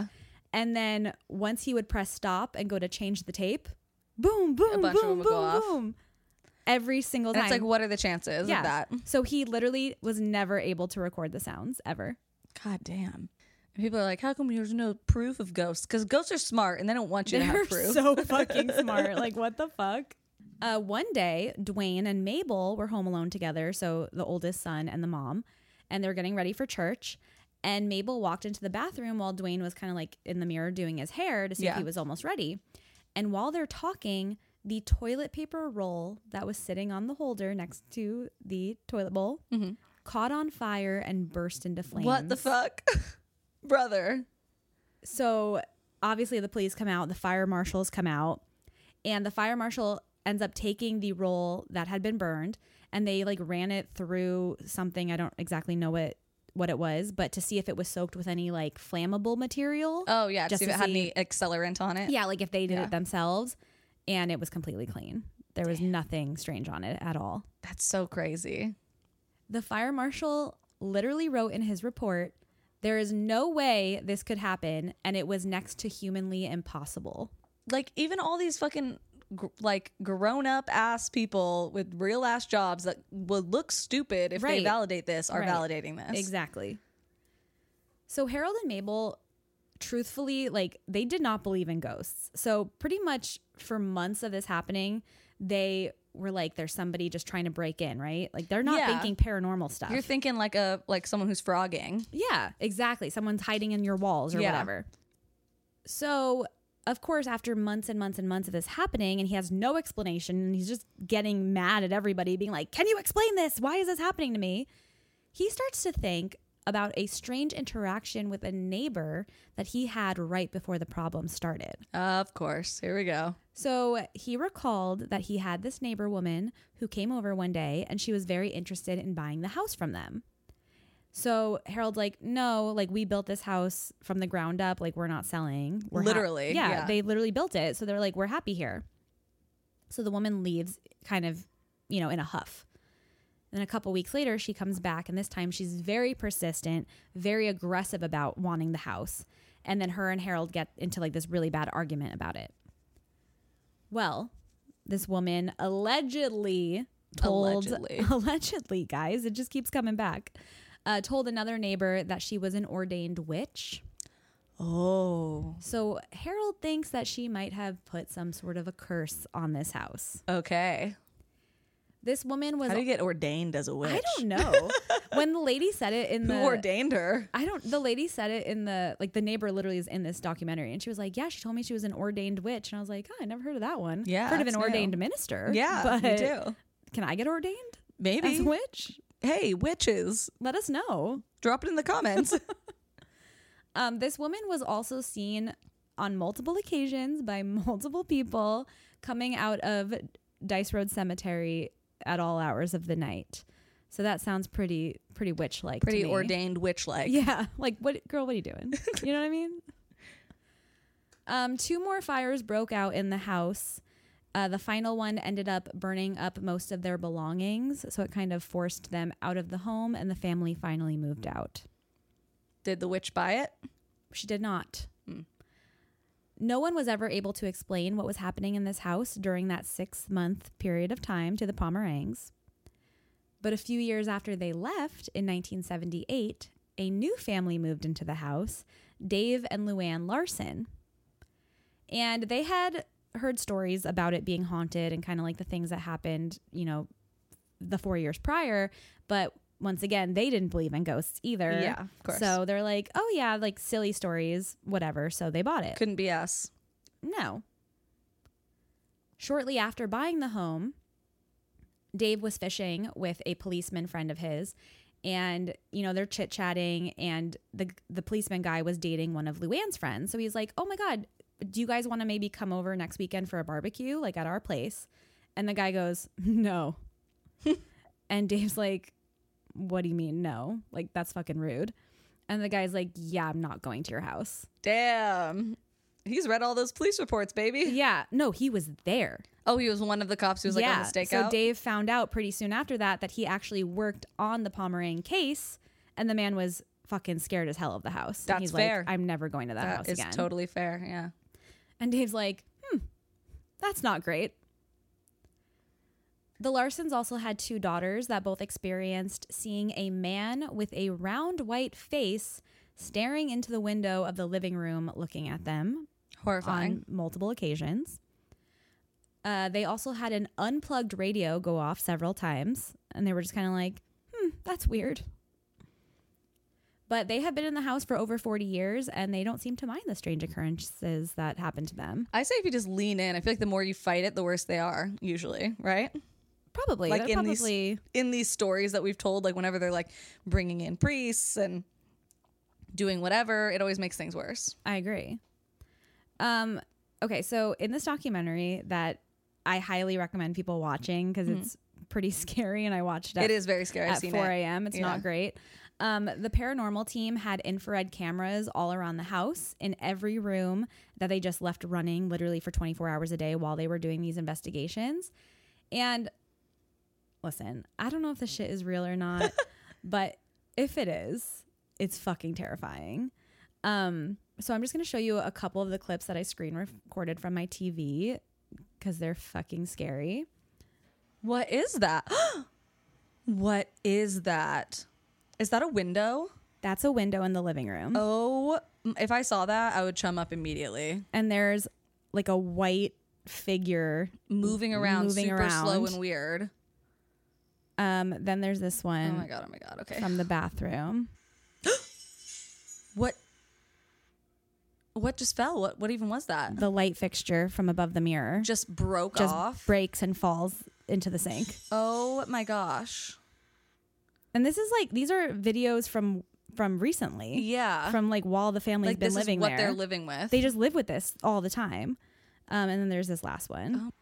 And then once he would press stop and go to change the tape, boom, boom, A bunch of boom, them would go boom, off. boom. Every single And time. it's like, what are the chances yeah. of that? So he literally was never able to record the sounds ever. God damn. And people are like, how come there's no proof of ghosts? Because ghosts are smart and they don't want you to They're have proof. so fucking smart. Like, what the fuck? Uh, one day, Dwayne and Mabel were home alone together. So the oldest son and the mom, and they're getting ready for church. And Mabel walked into the bathroom while Dwayne was kind of like in the mirror doing his hair to see Yeah. if he was almost ready. And while they're talking, the toilet paper roll that was sitting on the holder next to the toilet bowl Mm-hmm. caught on fire and burst into flames. What the fuck? Brother. So obviously the police come out, the fire marshals come out, and the fire marshal ends up taking the roll that had been burned, and they like ran it through something. I don't exactly know what what it was, but to see if it was soaked with any like flammable material. Oh, yeah. Just Just see if to it had see- any accelerant on it. Yeah, like if they did Yeah. it themselves, and it was completely clean. There was nothing strange on it at all. That's so crazy. The fire marshal literally wrote in his report, "There is no way this could happen, and it was next to humanly impossible." Like, even all these fucking, gr- like, grown up ass people with real ass jobs that would look stupid if Right. they validate this are Right. validating this. Exactly. So Harold and Mabel, truthfully, like they did not believe in ghosts. So pretty much for months of this happening, they were like, there's somebody just trying to break in, right? Like they're not Yeah. thinking paranormal stuff. You're thinking like a like someone who's frogging. Yeah, exactly. Someone's hiding in your walls or Yeah. whatever. So, of course, after months and months and months of this happening, and he has no explanation, and he's just getting mad at everybody, being like, can you explain this? Why is this happening to me? He starts to think about a strange interaction with a neighbor that he had right before the problem started. Of course. Here we go. So he recalled that he had this neighbor woman who came over one day, and she was very interested in buying the house from them. So Harold's like, no, like we built this house from the ground up. Like we're not selling. We're ha- Literally, yeah, yeah. they literally built it. So they're like, we're happy here. So the woman leaves kind of, you know, in a huff. And then a couple weeks later, she comes back, and this time she's very persistent, very aggressive about wanting the house. And then her and Harold get into like this really bad argument about it. Well, this woman allegedly told, Allegedly. allegedly, guys, it just keeps coming back, uh, told another neighbor that she was an ordained witch. Oh. So Harold thinks that she might have put some sort of a curse on this house. Okay. This woman was, How do you get ordained as a witch? I don't know. When the lady said it in Who the, ordained her? I don't, the lady said it in the, like the neighbor literally is in this documentary, and she was like, yeah, she told me she was an ordained witch. And I was like, oh, I never heard of that one. Yeah, Heard of an that's new. ordained minister. Yeah, but me too. Can I get ordained Maybe. as a witch? Hey, witches. Let us know. Drop it in the comments. Um, this woman was also seen on multiple occasions by multiple people coming out of Dice Road Cemetery at all hours of the night. So that sounds pretty, pretty witch-like. Pretty to me. ordained witch-like. Yeah, like what, girl? What are you doing? You know what I mean? Um, two more fires broke out in the house. Uh, the final one ended up burning up most of their belongings, so it kind of forced them out of the home, and the family finally moved out. Did the witch buy it? She did not. Hmm. No one was ever able to explain what was happening in this house during that six-month period of time to the Pomerangs. But a few years after they left, in nineteen seventy-eight, a new family moved into the house, Dave and Luann Larson. And they had heard stories about it being haunted and kind of like the things that happened, you know, the four years prior. But once again, they didn't believe in ghosts either. Yeah, of course. So they're like, oh yeah, like silly stories, whatever. So they bought it. Couldn't be us. No. Shortly after buying the home, Dave was fishing with a policeman friend of his, and you know they're chit chatting, and the the policeman guy was dating one of Luann's friends. So he's like, "Oh my God, do you guys want to maybe come over next weekend for a barbecue, like at our place?" And the guy goes, "No." And Dave's like, "What do you mean no? Like that's fucking rude." And the guy's like, "Yeah, I'm not going to your house." Damn. He's read all those police reports, baby. Yeah, no, he was there. Oh, he was one of the cops who was like on the stakeout? So Dave found out pretty soon after that that he actually worked on the Pomerang case, and the man was fucking scared as hell of the house. And That's he's fair. like, I'm never going to that, That house is again. totally fair. Yeah. And Dave's like, hmm, that's not great. The Larsons also had two daughters that both experienced seeing a man with a round white face staring into the window of the living room looking at them Horrifying. on multiple occasions. Uh, they also had an unplugged radio go off several times, and they were just kind of like, hmm, that's weird. But they have been in the house for over forty years, and they don't seem to mind the strange occurrences that happen to them. I say if you just lean in, I feel like the more you fight it, the worse they are usually, right? Probably. Like They're in probably these in these stories that we've told, like whenever they're like bringing in priests and doing whatever, it always makes things worse. I agree. Um, okay, so in this documentary that I highly recommend people watching because it's pretty scary, and I watched it. It is very scary. I've at seen four it. a.m. It's Yeah. not great. Um, the paranormal team had infrared cameras all around the house in every room that they just left running literally for twenty-four hours a day while they were doing these investigations. And listen, I don't know if this shit is real or not, but if it is, it's fucking terrifying. Um, so I'm just going to show you a couple of the clips that I screen recorded from my T V because they're fucking scary. What is that? What is that? Is that a window? That's a window in the living room. Oh, if I saw that, I would chum up immediately. And there's like a white figure Moving around, moving super around. slow and weird. Um, then there's this Oh one my god! Oh my god! Okay. from the bathroom. What? What just fell? What? What even was that? The light fixture from above the mirror Just broke just off. breaks and falls into the sink. Oh my gosh! And this is like, these are videos from from recently. Yeah. From like while the family's like been this living is what there. they're living with. They just live with this all the time. Um, and then there's this last one.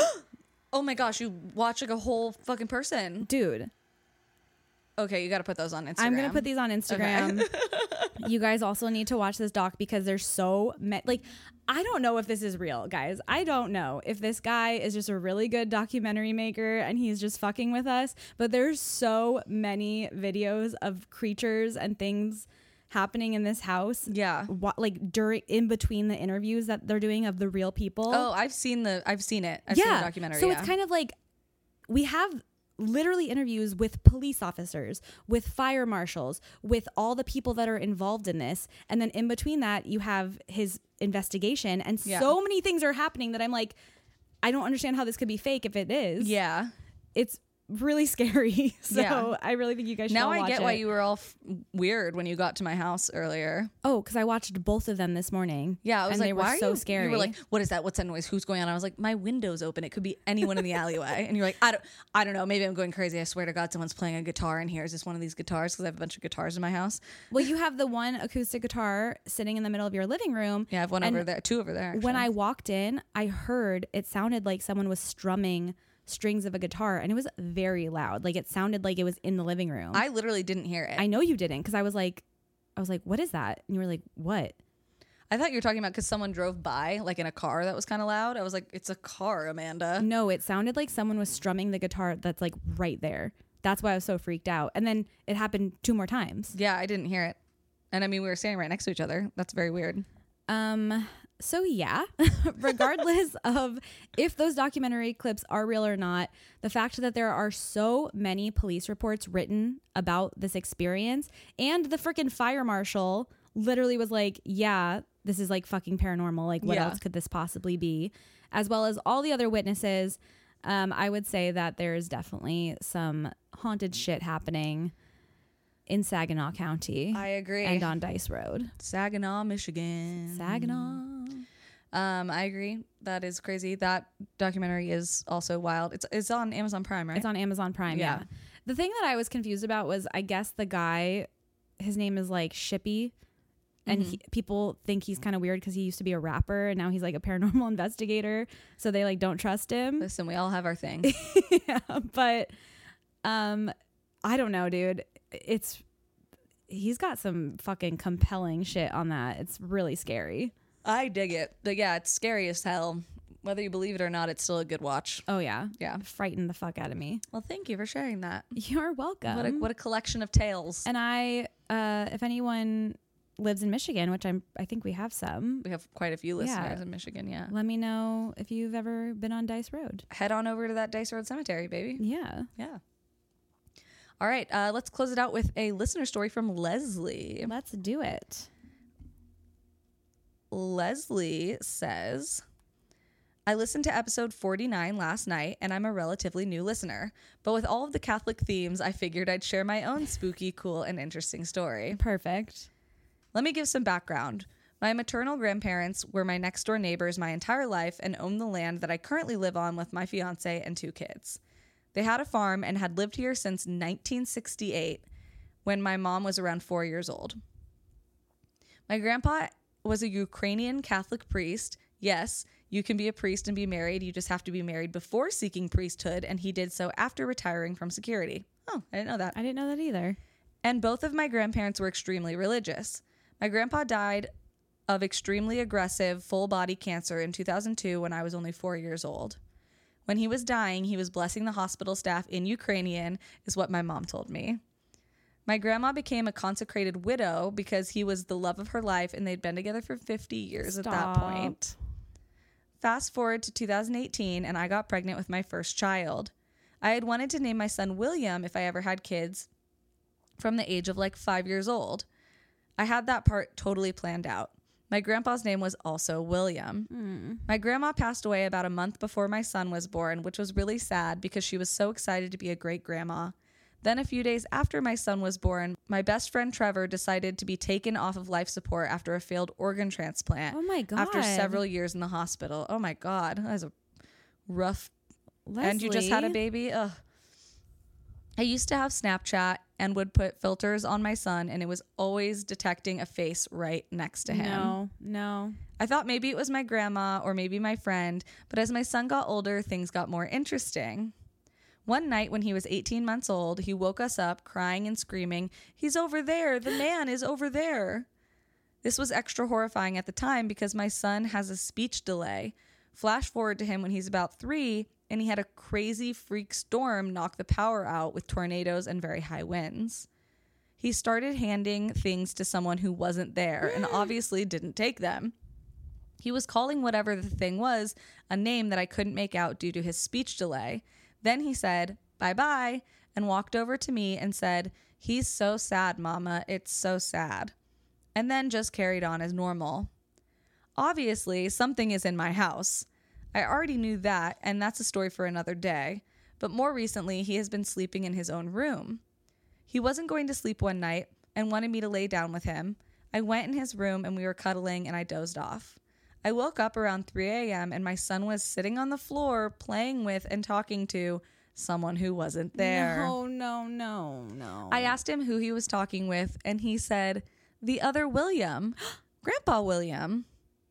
Oh my gosh! You watch like a whole fucking person. Dude, Okay, you got to put those on Instagram. I'm going to put these on Instagram. You guys also need to watch this doc because there's so many. Like, I don't know if this is real, guys. I don't know if this guy is just a really good documentary maker and he's just fucking with us. But there's so many videos of creatures and things happening in this house. Yeah. What, like during in between the interviews that they're doing of the real people. Oh, I've seen the. I've seen it. I've yeah. seen the documentary. So yeah. it's kind of like we have literally interviews with police officers, with fire marshals, with all the people that are involved in this. And then in between that, you have his investigation. And Yeah. so many things are happening that I'm like, I don't understand how this could be fake if it is. Yeah. It's really scary. So Yeah. I really think you guys should Now all I watch get it. why you were all f- weird when you got to my house earlier. Oh, because I watched both of them this morning. Yeah, I was and like, they were why are so you? scary. You were like, what is that? What's that noise? Who's going on? I was like, my window's open. It could be anyone in the alleyway. And you're like, I don't, I don't know. Maybe I'm going crazy. I swear to God, someone's playing a guitar in here. Is this one of these guitars? Because I have a bunch of guitars in my house. Well, you have the one acoustic guitar sitting in the middle of your living room. Yeah, I have one And over there, two over there. When actually. I walked in, I heard it sounded like someone was strumming strings of a guitar, and it was very loud. Like it sounded like it was in the living room. I literally didn't hear it. I know you didn't, because I was like, I was like, what is that? And you were like, what? I thought you were talking about because someone drove by, like in a car that was kind of loud. I was like, it's a car, Amanda. No, it sounded like someone was strumming the guitar that's like right there. That's why I was so freaked out. And then it happened two more times. Yeah, I didn't hear it. And I mean, we were standing right next to each other. That's very weird. Um, so yeah, regardless of if those documentary clips are real or not, the fact that there are so many police reports written about this experience, and the freaking fire marshal literally was like, yeah, this is like fucking paranormal. Like, what Yeah. else could this possibly be? As well as all the other witnesses. Um, I would say that there's definitely some haunted shit happening in Saginaw County I agree. and on Dice Road. Saginaw, Michigan. Saginaw. Um, I agree. That is crazy. That documentary is also wild. It's it's on Amazon Prime, right? It's on Amazon Prime, yeah. Yeah. The thing that I was confused about was, I guess the guy, his name is like Shippy, and he, people think he's kind of weird because he used to be a rapper and now he's like a paranormal investigator, so they like don't trust him. Listen, we all have our thing. Yeah, but um, I don't know, dude. It's he's got some fucking compelling shit on that. It's really scary. I dig it. But yeah, it's scary as hell. Whether you believe it or not, it's still a good watch. Oh yeah, Yeah. frightened the fuck out of me. Well, thank you for sharing that. You're welcome. What a what a collection of tales. And I uh, if anyone lives in Michigan, which I'm, I think we have some, We have quite a few listeners Yeah. in Michigan. Yeah. let me know if you've ever been on Dice Road. Head on over to that Dice Road Cemetery, baby. Yeah. Yeah. All right. Uh, let's close it out with a listener story from Leslie. Let's do it. Leslie says, I listened to episode forty-nine last night, and I'm a relatively new listener. But with all of the Catholic themes, I figured I'd share my own spooky, cool, and interesting story. Perfect. Let me give some background. My maternal grandparents were my next door neighbors my entire life and owned the land that I currently live on with my fiance and two kids. They had a farm and had lived here since nineteen sixty-eight, when my mom was around four years old. My grandpa was a Ukrainian Catholic priest. Yes, you can be a priest and be married. You just have to be married before seeking priesthood, and he did so after retiring from security. Oh, I didn't know that. I didn't know that either. And both of my grandparents were extremely religious. My grandpa died of extremely aggressive full-body cancer in two thousand two when I was only four years old. When he was dying, he was blessing the hospital staff in Ukrainian, is what my mom told me. My grandma became a consecrated widow because he was the love of her life, and they'd been together for fifty years at that Stop. point. Fast forward to two thousand eighteen, and I got pregnant with my first child. I had wanted to name my son William if I ever had kids from the age of like five years old. I had that part totally planned out. My grandpa's name was also William. Mm. My grandma passed away about a month before my son was born, which was really sad because she was so excited to be a great grandma. Then a few days after my son was born, my best friend Trevor decided to be taken off of life support after a failed organ transplant. Oh my God. After several years in the hospital. Oh my God. That was a rough. Leslie. And you just had a baby? Ugh. I used to have Snapchat and would put filters on my son, and it was always detecting a face right next to him. No, no. I thought maybe it was my grandma or maybe my friend, but as my son got older, things got more interesting. One night when he was eighteen months old, he woke us up crying and screaming, "He's over there! The man is over there!" This was extra horrifying at the time because my son has a speech delay. Flash forward to him when he's about three, and he had a crazy freak storm knock the power out with tornadoes and very high winds. He started handing things to someone who wasn't there and obviously didn't take them. He was calling whatever the thing was a name that I couldn't make out due to his speech delay. Then he said, "Bye-bye," and walked over to me and said, "He's so sad, Mama. It's so sad." And then just carried on as normal. Obviously, something is in my house. I already knew that, and that's a story for another day. But more recently, he has been sleeping in his own room. He wasn't going to sleep one night and wanted me to lay down with him. I went in his room and we were cuddling and I dozed off. I woke up around three a.m. and my son was sitting on the floor playing with and talking to someone who wasn't there. No, no, no, no. I asked him who he was talking with, and he said, "The other William, Grandpa William."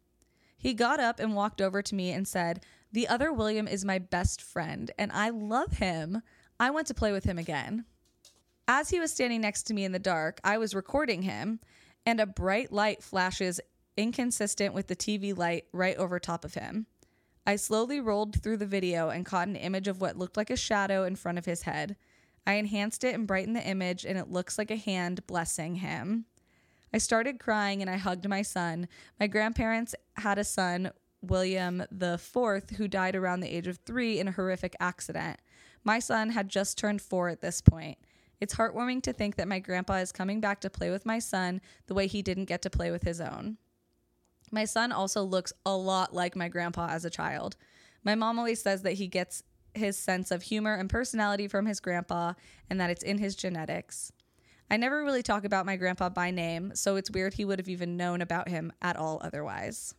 He got up and walked over to me and said, "The other William is my best friend, and I love him. I want to play with him again." As he was standing next to me in the dark, I was recording him, and a bright light flashes inconsistent with the T V light right over top of him. I slowly rolled through the video and caught an image of what looked like a shadow in front of his head. I enhanced it and brightened the image, and it looks like a hand blessing him. I started crying and I hugged my son. My grandparents had a son, William the Fourth, who died around the age of three in a horrific accident. My son had just turned four at this point. It's heartwarming to think that my grandpa is coming back to play with my son the way he didn't get to play with his own. My son also looks a lot like my grandpa as a child. My mom always says that he gets his sense of humor and personality from his grandpa and that it's in his genetics. I never really talk about my grandpa by name, so it's weird he would have even known about him at all otherwise.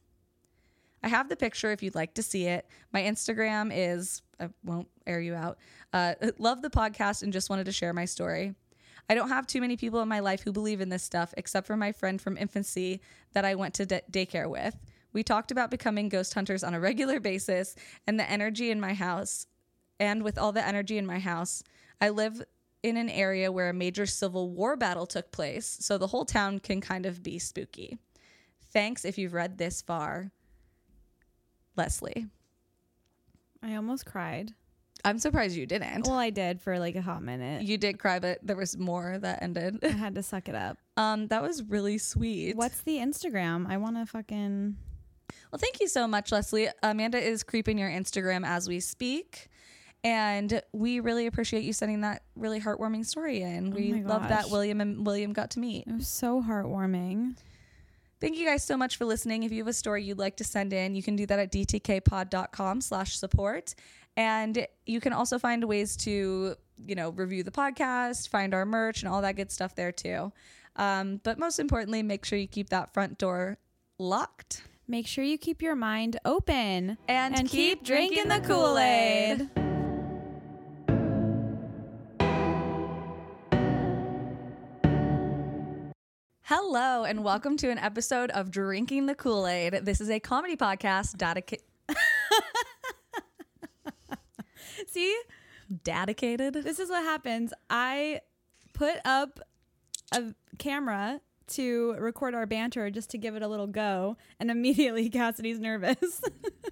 I have the picture if you'd like to see it. My Instagram is, I won't air you out, uh, love the podcast and just wanted to share my story. I don't have too many people in my life who believe in this stuff, except for my friend from infancy that I went to d- daycare with. We talked about becoming ghost hunters on a regular basis, and the energy in my house, and with all the energy in my house, I live in an area where a major Civil War battle took place, so the whole town can kind of be spooky. Thanks if you've read this far. Leslie. I almost cried. I'm surprised you didn't. Well, I did for like a hot minute. You did cry, but there was more that ended. I had to suck it up. Um, that was really sweet. What's the Instagram? I want to fucking... Well, thank you so much, Leslie. Amanda is creeping your Instagram as we speak. And we really appreciate you sending that really heartwarming story in. We Oh my love that gosh. William and William got to meet. It was so heartwarming. Thank you guys so much for listening. If you have a story you'd like to send in, you can do that at d t k pod dot com slash support. And you can also find ways to, you know, review the podcast, find our merch, and all that good stuff there too. Um, but most importantly, make sure you keep that front door locked. Make sure you keep your mind open. And, And keep, keep drinking, drinking the the Kool-Aid. Hello, and welcome to an episode of Drinking the Kool-Aid. This is a comedy podcast dedicated. See, Dedicated? this is what happens. I put up a camera to record our banter just to give it a little go, and immediately Cassidy's nervous.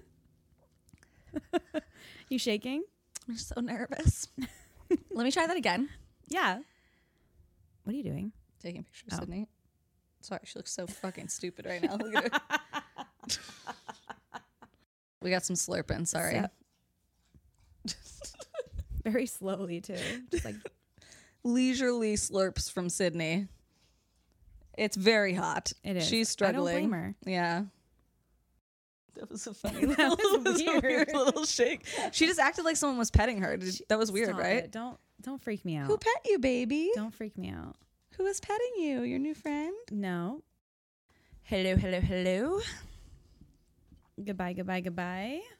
You shaking? I'm so nervous. Let me try that again. Yeah. What are you doing? Taking pictures, Oh. Sydney. Sorry, she looks so fucking stupid right now. Look at her. We got some slurping. Sorry. So- Very slowly too. Just like Leisurely slurps from Sydney. It's very hot. it is. She's I struggling. don't blame her. Yeah. That was a funny That little, was that was a weird. weird little shake. She just acted like someone was petting her. Did- That was weird, Stop right? it. Don't don't freak me out. Who pet you, baby? Don't freak me out. Who is petting you? Your new friend? No. Hello, hello, hello. Goodbye, goodbye, goodbye.